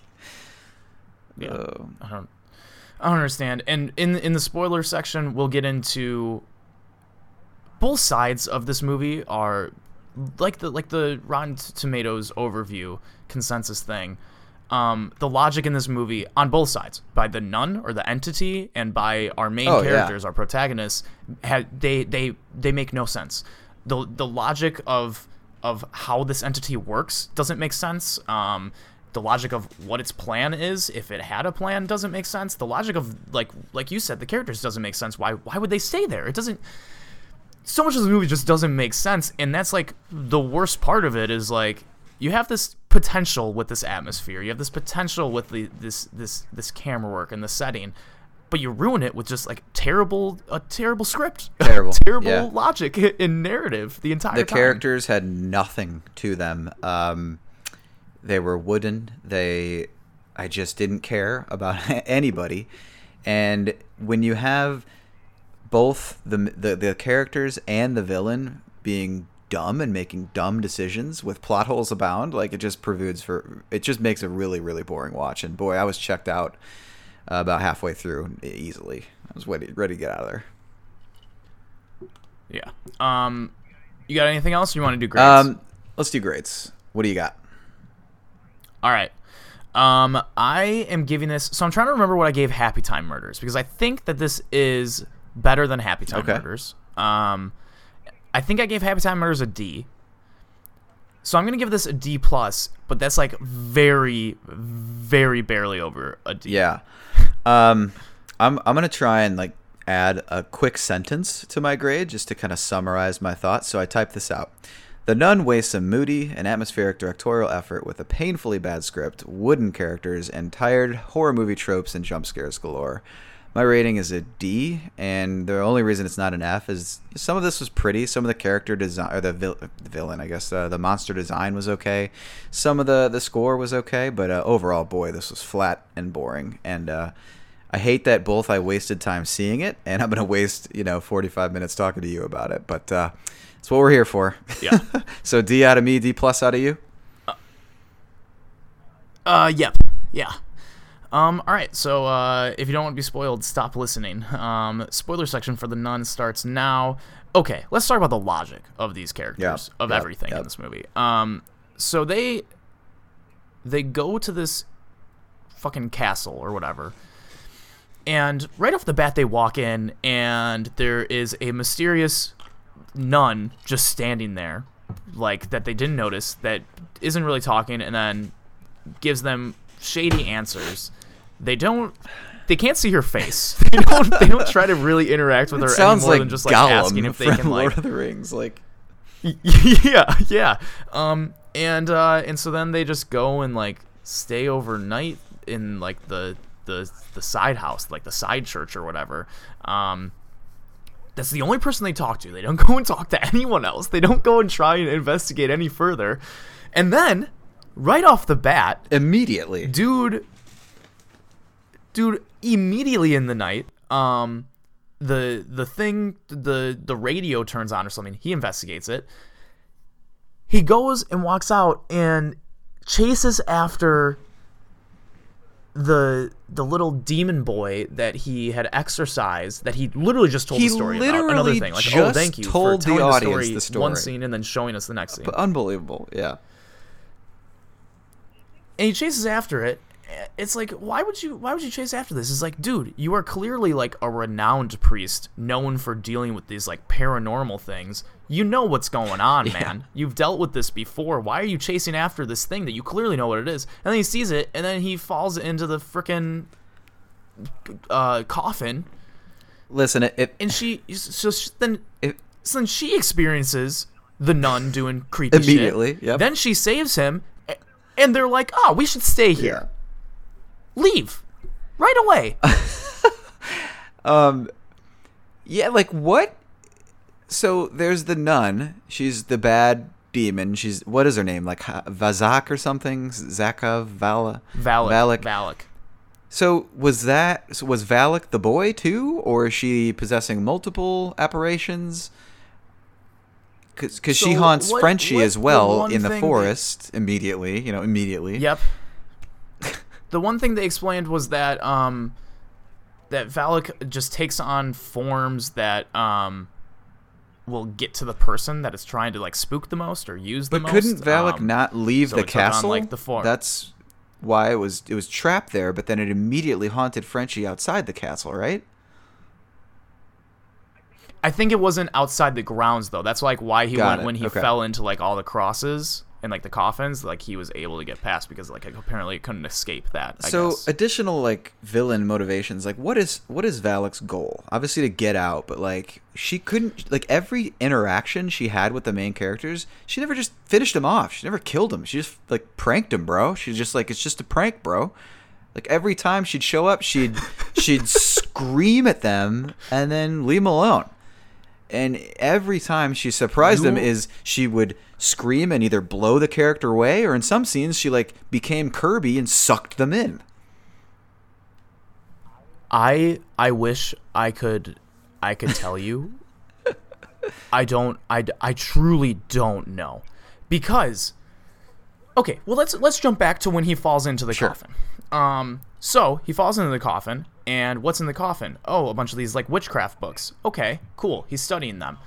I don't understand. And in the spoiler section, we'll get into both sides of this movie are like the Rotten Tomatoes overview consensus thing. The logic in this movie on both sides, by the nun or the entity and by our main characters, our protagonists, they make no sense. The logic of how this entity works doesn't make sense. The logic of what its plan is, if it had a plan, doesn't make sense. The logic of like you said, the characters doesn't make sense. Why would they stay there? It doesn't. So much of the movie just doesn't make sense, and that's like the worst part of it is like you have this potential with this atmosphere, you have this potential with this camera work and the setting, but you ruin it with just like a terrible script, terrible logic and narrative the entire time. The characters had nothing to them. They were wooden. I just didn't care about anybody, and when you have both the characters and the villain being dumb and making dumb decisions with plot holes abound, like it just makes a really, really boring watch. And boy, I was checked out about halfway through easily. I was ready to get out of there. Yeah. You got anything else? Or you want to do grades? Let's do grades. What do you got? All right. I am giving this. So I'm trying to remember what I gave Happy Time Murders, because I think that this is better than Happy Time Murders. I think I gave Happy Time Murders a D. So I'm going to give this a D+, but that's like very, very barely over a D. Yeah. I'm going to try and like add a quick sentence to my grade just to kind of summarize my thoughts. So I typed this out. The Nun wastes a moody and atmospheric directorial effort with a painfully bad script, wooden characters, and tired horror movie tropes and jump scares galore. My rating is a D, and the only reason it's not an F is some of this was pretty. Some of the character design, or the villain, I guess, the monster design was okay. Some of the score was okay, but overall, boy, this was flat and boring. And I hate that both I wasted time seeing it, and I'm going to waste 45 minutes talking to you about it. But that's what we're here for. Yeah. So D out of me, D+ out of you? Yep. Yeah. All right. So, if you don't want to be spoiled, stop listening. Spoiler section for The Nun starts now. Okay, let's talk about the logic of these characters, everything in this movie. So they go to this fucking castle or whatever, and right off the bat they walk in, and there is a mysterious nun just standing there, like, that they didn't notice, that isn't really talking, and then gives them shady answers. They can't see her face. They don't try to really interact with her any more than just like Gollum asking if they from can like Lord of the Rings, like. yeah. And so then they just go and like stay overnight in like the side house, like the side church or whatever. That's the only person they talk to. They don't go and talk to anyone else. They don't go and try and investigate any further. And then, right off the bat, immediately, dude, immediately in the night, the radio turns on or something. He investigates it. He goes and walks out and chases after the little demon boy that he had exorcised, that he literally just told the story about. Another thing, like, oh, thank you for telling the story one scene and then showing us the next scene. Unbelievable, yeah. And he chases after it. It's like, why would you chase after this? It's like, dude, you are clearly like a renowned priest known for dealing with these like paranormal things. You know what's going on, man. You've dealt with this before. Why are you chasing after this thing that you clearly know what it is? And then he sees it, and then he falls into the frickin' coffin. Listen, then she experiences the nun doing creepy immediately, shit. Yep. Then she saves him, and they're like, oh, we should stay here. Yeah. Leave right away. Yeah, like what? So there's the nun. She's the bad demon. What is her name? Like Vazak or something? Zaka Vala Valak. So was Valak the boy too, or is she possessing multiple apparitions? Because she haunts Frenchie as well in the forest immediately. Yep. The one thing they explained was that that Valak just takes on forms that will get to the person that is trying to like spook the most or use the most. But couldn't Valak not leave so the castle? On, like, the form. That's why it was trapped there. But then it immediately haunted Frenchie outside the castle, right? I think it wasn't outside the grounds though. That's like why he went when he Okay. fell into like all the crosses and like the coffins. Like he was able to get past because like apparently it couldn't escape that. I guess. Additional like villain motivations. Like what is Valak's goal? Obviously to get out, but like she couldn't, like every interaction she had with the main characters, she never just finished him off. She never killed him. She just like pranked him, bro. She's just like, it's just a prank, bro. Like every time she'd show up, she'd scream at them and then leave them alone. And every time she surprised them is she would scream and either blow the character away, or in some scenes she like became Kirby and sucked them in. I wish I could tell you. I truly don't know. Because okay, well let's jump back to when he falls into the coffin. So he falls into the coffin, and what's in the coffin? Oh, a bunch of these like witchcraft books. Okay, cool. He's studying them.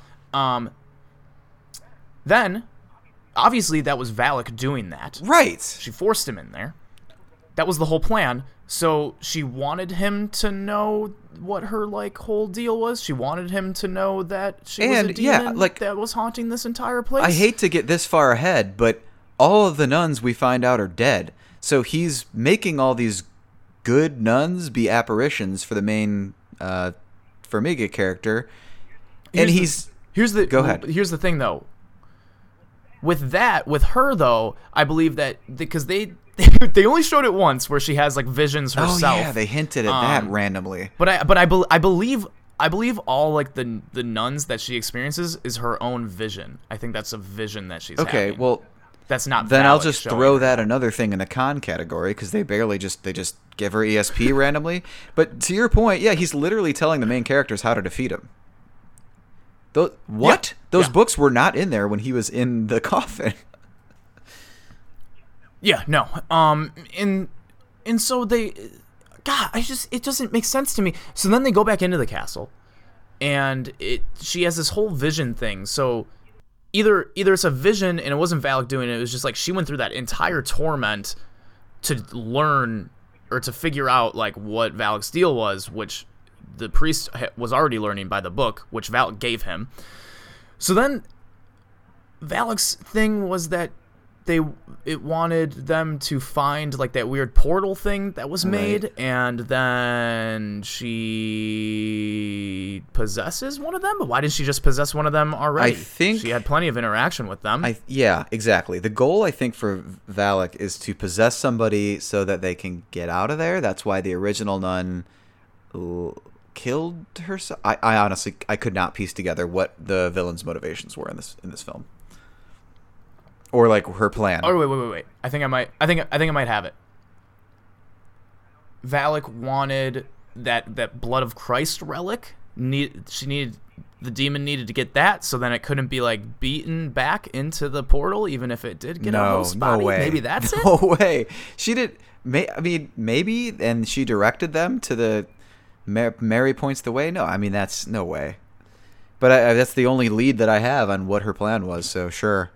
Then, obviously, that was Valak doing that. Right. She forced him in there. That was the whole plan. So she wanted him to know what her like whole deal was. She wanted him to know that she was a demon that was haunting this entire place. I hate to get this far ahead, but all of the nuns we find out are dead. So he's making all these good nuns be apparitions for the main Formiga character, and go ahead. Here's the thing, though. With her though, I believe that because they only showed it once where she has like visions herself. Oh yeah, they hinted at that randomly. But I believe all like the nuns that she experiences is her own vision. I think that's a vision that she's okay. having. Well, that's not. Then Valak I'll just throw her. that another thing in the con category because they just give her ESP randomly. But to your point, yeah, he's literally telling the main characters how to defeat him. Those books were not in there when he was in the coffin. Yeah, no. And so they, God, it doesn't make sense to me. So then they go back into the castle, and she has this whole vision thing. So either it's a vision and it wasn't Valak doing it. It was just like she went through that entire torment to learn or to figure out like what Valak's deal was, which the priest was already learning by the book, which Valak gave him. So then Valak's thing was that it wanted them to find like that weird portal thing that was made, right. And then she possesses one of them. But why didn't she just possess one of them already? I think she had plenty of interaction with them. Yeah, exactly. The goal, I think, for Valak is to possess somebody so that they can get out of there. That's why the original nun killed herself. I honestly could not piece together what the villain's motivations were in this film. Or like her plan. Oh wait! I think I might have it. Valak wanted that blood of Christ relic. The demon needed to get that, so then it couldn't be like beaten back into the portal, even if it did get a host body. No way. Maybe that's it. No way. She did. Maybe, and she directed them to the Mary points the way. No, I mean that's no way. But that's the only lead that I have on what her plan was. So sure.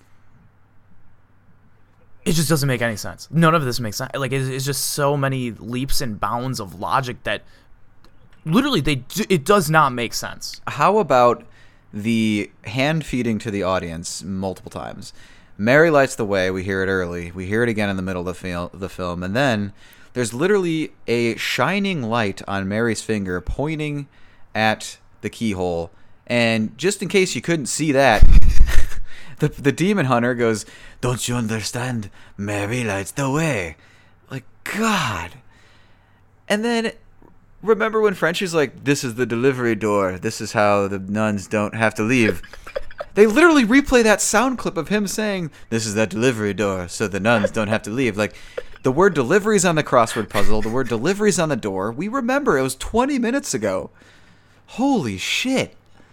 It just doesn't make any sense. None of this makes sense. Like, it's just so many leaps and bounds of logic that literally it does not make sense. How about the hand feeding to the audience multiple times? Mary lights the way. We hear it early. We hear it again in the middle of the film. And then there's literally a shining light on Mary's finger pointing at the keyhole. And just in case you couldn't see that... The demon hunter goes, "Don't you understand? Mary lights the way." Like, God. And then, remember when Frenchie's like, "This is the delivery door. This is how the nuns don't have to leave." They literally replay that sound clip of him saying, "This is that delivery door, so the nuns don't have to leave." Like, the word delivery's on the crossword puzzle. The word delivery's on the door. We remember it was 20 minutes ago. Holy shit.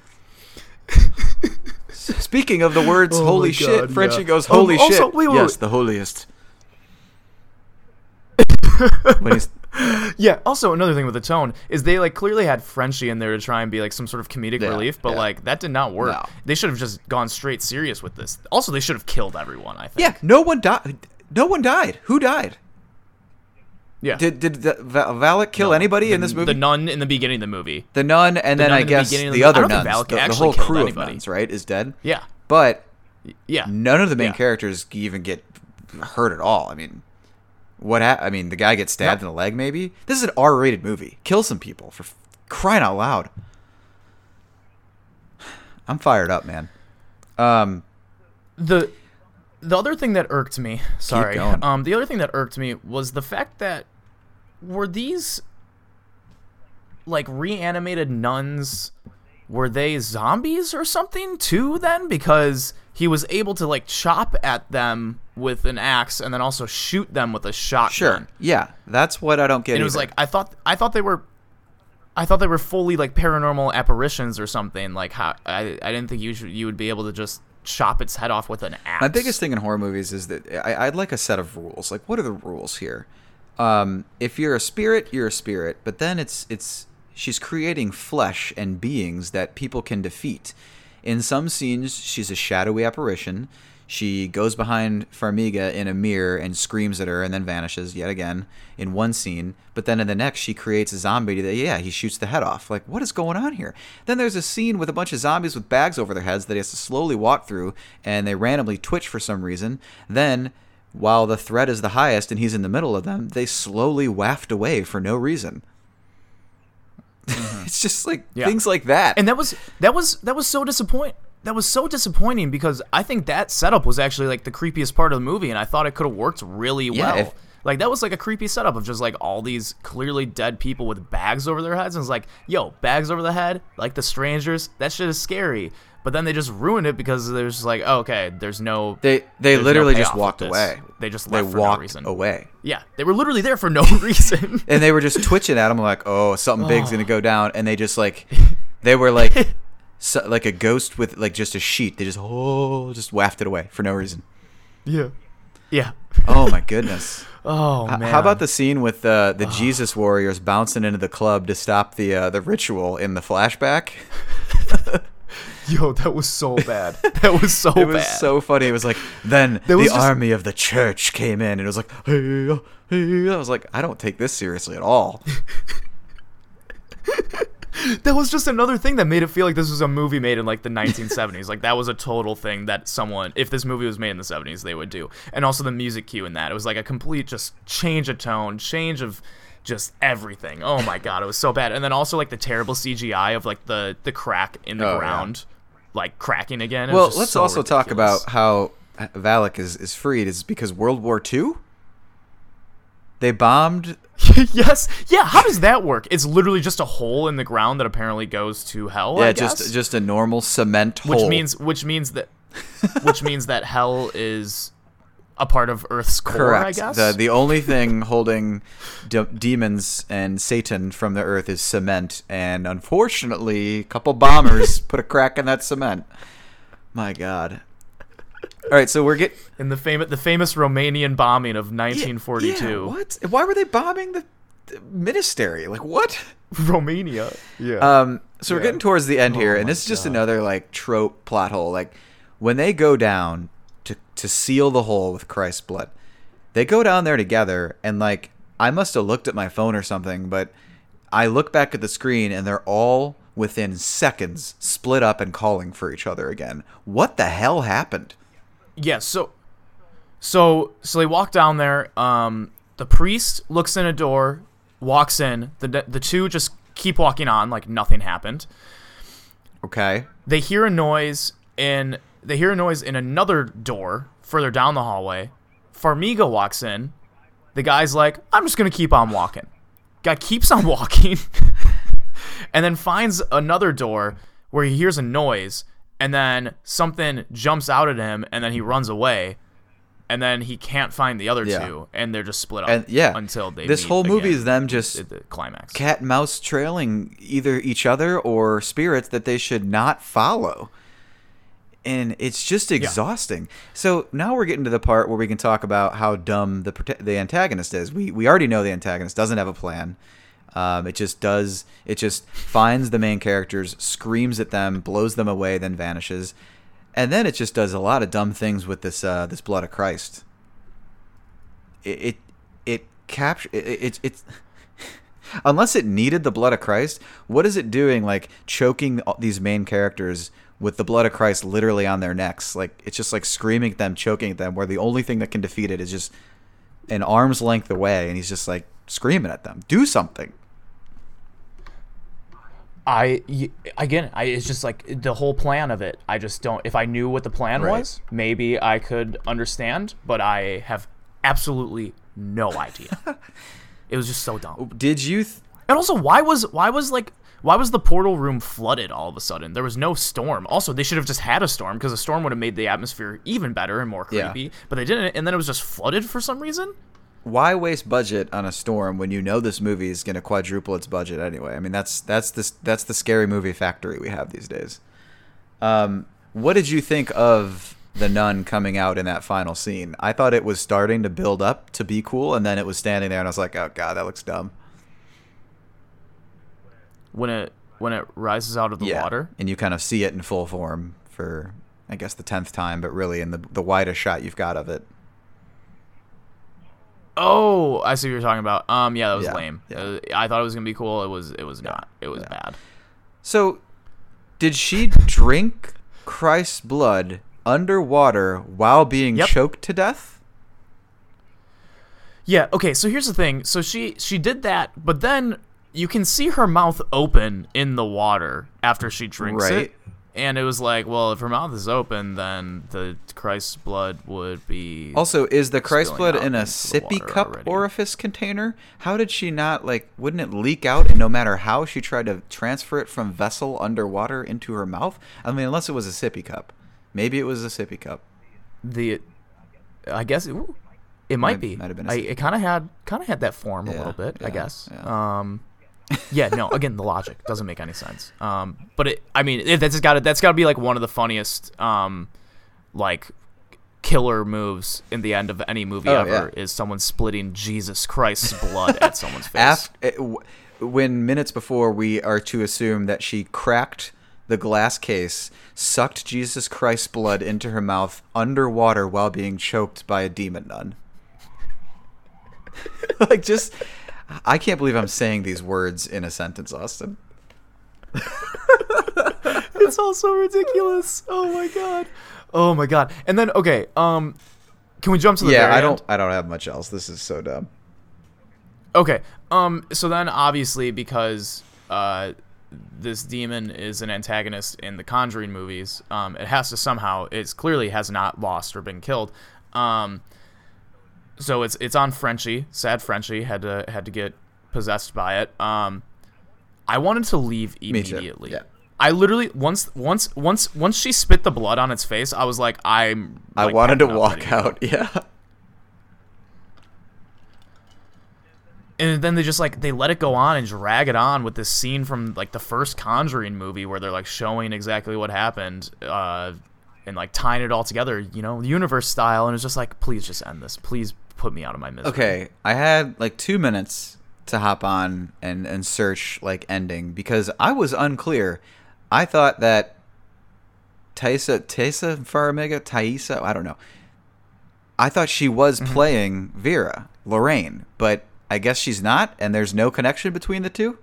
Speaking of the words holy shit, Frenchie goes, "Holy shit." Wait. Yes, the holiest. Yeah, also another thing with the tone is they like clearly had Frenchie in there to try and be like some sort of comedic relief, but like that did not work. No. They should have just gone straight serious with this. Also, they should have killed everyone, I think. Yeah, no one died. Who died? Yeah. Did Valak kill anybody in this movie? The nun in the beginning of the movie. The nun, and then I guess the other nuns. The whole crew of nuns, right, is dead? Yeah. But yeah, none of the main characters even get hurt at all. I mean, the guy gets stabbed in the leg, maybe? This is an R-rated movie. Kill some people, for crying out loud. I'm fired up, man. The other thing that irked me, the other thing that irked me was the fact that were these like reanimated nuns, were they zombies or something too then? Because he was able to like chop at them with an axe and then also shoot them with a shotgun. Sure. Yeah, that's what I don't get. And it was like I thought they were fully like paranormal apparitions or something. Like how I didn't think you would be able to just chop its head off with an axe. My biggest thing in horror movies is that I'd like a set of rules. Like, what are the rules here? If you're a spirit, you're a spirit, but then she's creating flesh and beings that people can defeat. In some scenes, she's a shadowy apparition. She goes behind Farmiga in a mirror and screams at her and then vanishes yet again in one scene. But then in the next, she creates a zombie that, he shoots the head off. Like, what is going on here? Then there's a scene with a bunch of zombies with bags over their heads that he has to slowly walk through, and they randomly twitch for some reason. Then, while the threat is the highest and he's in the middle of them, they slowly waft away for no reason. Mm-hmm. It's just like things like that. And that was so disappointing. That was so disappointing because I think that setup was actually like the creepiest part of the movie, and I thought it could have worked really well. Like that was like a creepy setup of just like all these clearly dead people with bags over their heads, and it's like, yo, bags over the head, like the strangers, that shit is scary. But then they just ruined it because there's just like, oh, okay, there's no. They literally just walked away. They just left for no reason. Away. Yeah, they were literally there for no reason. And they were just twitching at him like, oh, something big's gonna go down, and they just like, they were like. So, like a ghost with like just a sheet. They just wafted away for no reason. Yeah. Yeah. Oh my goodness. Oh man. How about the scene with the Jesus warriors bouncing into the club to stop the ritual in the flashback? Yo, that was so bad. That was so bad. It was so funny. It was like, then the army of the church came in, and it was like, hey, hey. I was like, I don't take this seriously at all. That was just another thing that made it feel like this was a movie made in like the 1970s. Like that was a total thing that someone, if this movie was made in the 70s, they would do. And also the music cue in that. It was like a complete just change of tone, change of just everything. Oh my god, it was so bad. And then also like the terrible CGI of like the crack in the ground, like cracking again. Well, let's also talk about how Valak is freed. Is because World War II? They bombed. Yes. Yeah. How does that work? It's literally just a hole in the ground that apparently goes to hell. Yeah, I guess? just a normal cement hole. Which means that hell is a part of Earth's core. Correct. I guess. The only thing holding demons and Satan from the earth is cement, and unfortunately, a couple bombers put a crack in that cement. My God. All right, so we're in the famous Romanian bombing of 1942. Yeah, what? Why were they bombing the ministry? Like what? Romania. Yeah. So we're getting towards the end here, and this is just another like trope plot hole. Like when they go down to seal the hole with Christ's blood, they go down there together, and like I must have looked at my phone or something, but I look back at the screen, and they're all within seconds split up and calling for each other again. What the hell happened? Yeah, so they walk down there. The priest looks in a door, walks in. The two just keep walking on like nothing happened. Okay. They hear a noise in another door further down the hallway. Farmiga walks in. The guy's like, I'm just gonna keep on walking. Guy keeps on walking, and then finds another door where he hears a noise. And then something jumps out at him, and then he runs away, and then he can't find the other two, and they're just split up. And until they. This whole movie is them just at the climax, cat and mouse trailing either each other or spirits that they should not follow, and it's just exhausting. So now we're getting to the part where we can talk about how dumb the antagonist is. We already know the antagonist doesn't have a plan. It just finds the main characters, screams at them, blows them away, then vanishes, and then it just does a lot of dumb things with this blood of Christ. It unless it needed the blood of Christ, what is it doing? Like choking these main characters with the blood of Christ literally on their necks. Like it's just like screaming at them, choking at them, where the only thing that can defeat it is just an arm's length away, and he's just like screaming at them, do something. It's just like the whole plan of it. I just don't. If I knew what the plan was, maybe I could understand. But I have absolutely no idea. It was just so dumb. Did you? And also, why was the portal room flooded all of a sudden? There was no storm. Also, they should have just had a storm because a storm would have made the atmosphere even better and more creepy. Yeah. But they didn't, and then it was just flooded for some reason. Why waste budget on a storm when you know this movie is going to quadruple its budget anyway? I mean, that's the scary movie factory we have these days. What did you think of the nun coming out in that final scene? I thought it was starting to build up to be cool, and then it was standing there, and I was like, oh god, that looks dumb. When it rises out of the water, and you kind of see it in full form for, I guess, the 10th time, but really in the widest shot you've got of it. Oh, I see what you're talking about. Yeah, that was lame. Yeah. I thought it was gonna be cool. It was not. It was bad. So, did she drink Christ's blood underwater while being choked to death? Yeah. Okay. So here's the thing. So she did that, but then you can see her mouth open in the water after she drinks it. And it was like, well, if her mouth is open, then the Christ's blood would be. Also, is the Christ's blood in a sippy cup orifice container? How did she not, like, wouldn't it leak out? And no matter how she tried to transfer it from vessel underwater into her mouth? I mean, unless it was a sippy cup. Maybe it was a sippy cup. I guess it might be. Might have been it kind of had that form a little bit, I guess. Yeah. No, again, the logic doesn't make any sense. But that's got to be like one of the funniest like killer moves in the end of any movie ever is someone splitting Jesus Christ's blood at someone's face. When minutes before we are to assume that she cracked the glass case, sucked Jesus Christ's blood into her mouth underwater while being choked by a demon nun. I can't believe I'm saying these words in a sentence, Austin. It's all so ridiculous. Oh my god. And then okay, can we jump to the very end? I don't have much else. This is so dumb. Okay. So then obviously because this demon is an antagonist in the Conjuring movies, it has to somehow, it clearly has not lost or been killed. So it's on Frenchie. Sad Frenchie had to get possessed by it. I wanted to leave immediately. Me too. Yeah. I literally once she spit the blood on its face, I was like, I wanted to walk out. Yeah. And then they let it go on and drag it on with this scene from like the first Conjuring movie where they're like showing exactly what happened, and like tying it all together, universe style. And it's just like, please just end this. Please put me out of my misery. Okay, I had like 2 minutes to hop on and search like ending because I was unclear. I thought that Taissa Farmiga, I don't know. I thought she was playing Vera, Lorraine, but I guess she's not, and there's no connection between the two?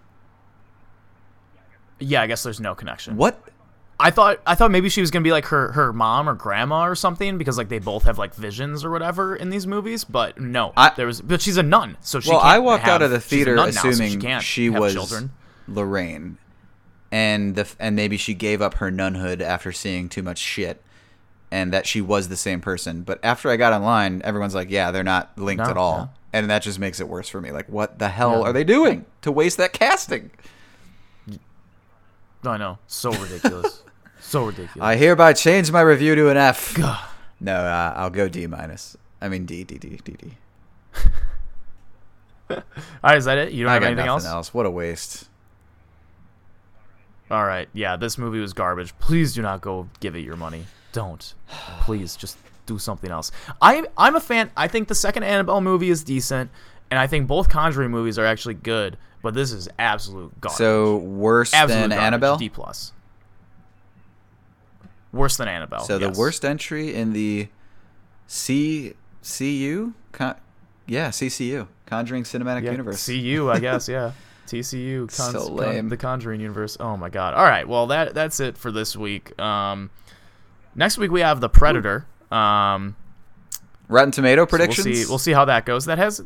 Yeah, I guess there's no connection. What? I thought maybe she was gonna be like her mom or grandma or something because like they both have like visions or whatever in these movies, but no, but she's a nun, so she. Well, I walked out of the theater assuming now, so she was children. Lorraine, and maybe she gave up her nunhood after seeing too much shit, and that she was the same person. But after I got online, everyone's like, "Yeah, they're not linked at all," and that just makes it worse for me. Like, what the hell are they doing to waste that casting? I know, so ridiculous. So ridiculous. I hereby change my review to an F. No, I'll go D-. I mean D. All right, is that it? You don't have anything else? What a waste. All right, yeah, this movie was garbage. Please do not go give it your money. Don't. Please, just do something else. I'm a fan. I think the second Annabelle movie is decent, and I think both Conjuring movies are actually good, but this is absolute garbage. So worse than Annabelle? D+. Worse than Annabelle. So the worst entry in the CCU? CCU. Conjuring Cinematic Universe. CU, I guess, yeah. TCU. So lame. The Conjuring Universe. Oh, my God. All right, well, that's it for this week. Next week we have The Predator. Rotten Tomato predictions? So we'll see how that goes. That has...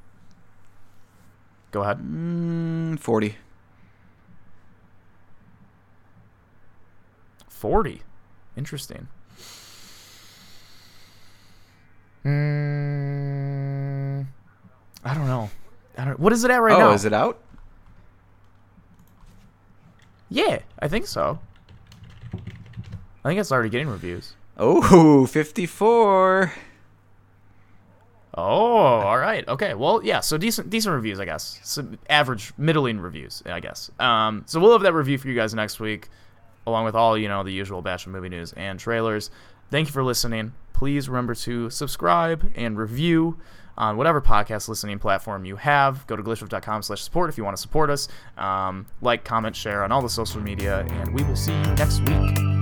Go ahead. 40. 40. Interesting. I don't know. What is it at right now? Oh, is it out? Yeah, I think so. I think it's already getting reviews. Oh, 54. Oh, all right. Okay. Well, yeah. So decent reviews, I guess. Some average, middling reviews, I guess. So we'll have that review for you guys next week, along with all, the usual batch of movie news and trailers. Thank you for listening. Please remember to subscribe and review on whatever podcast listening platform you have. Go to glitchwolf.com/support if you want to support us. Like, comment, share on all the social media, and we will see you next week.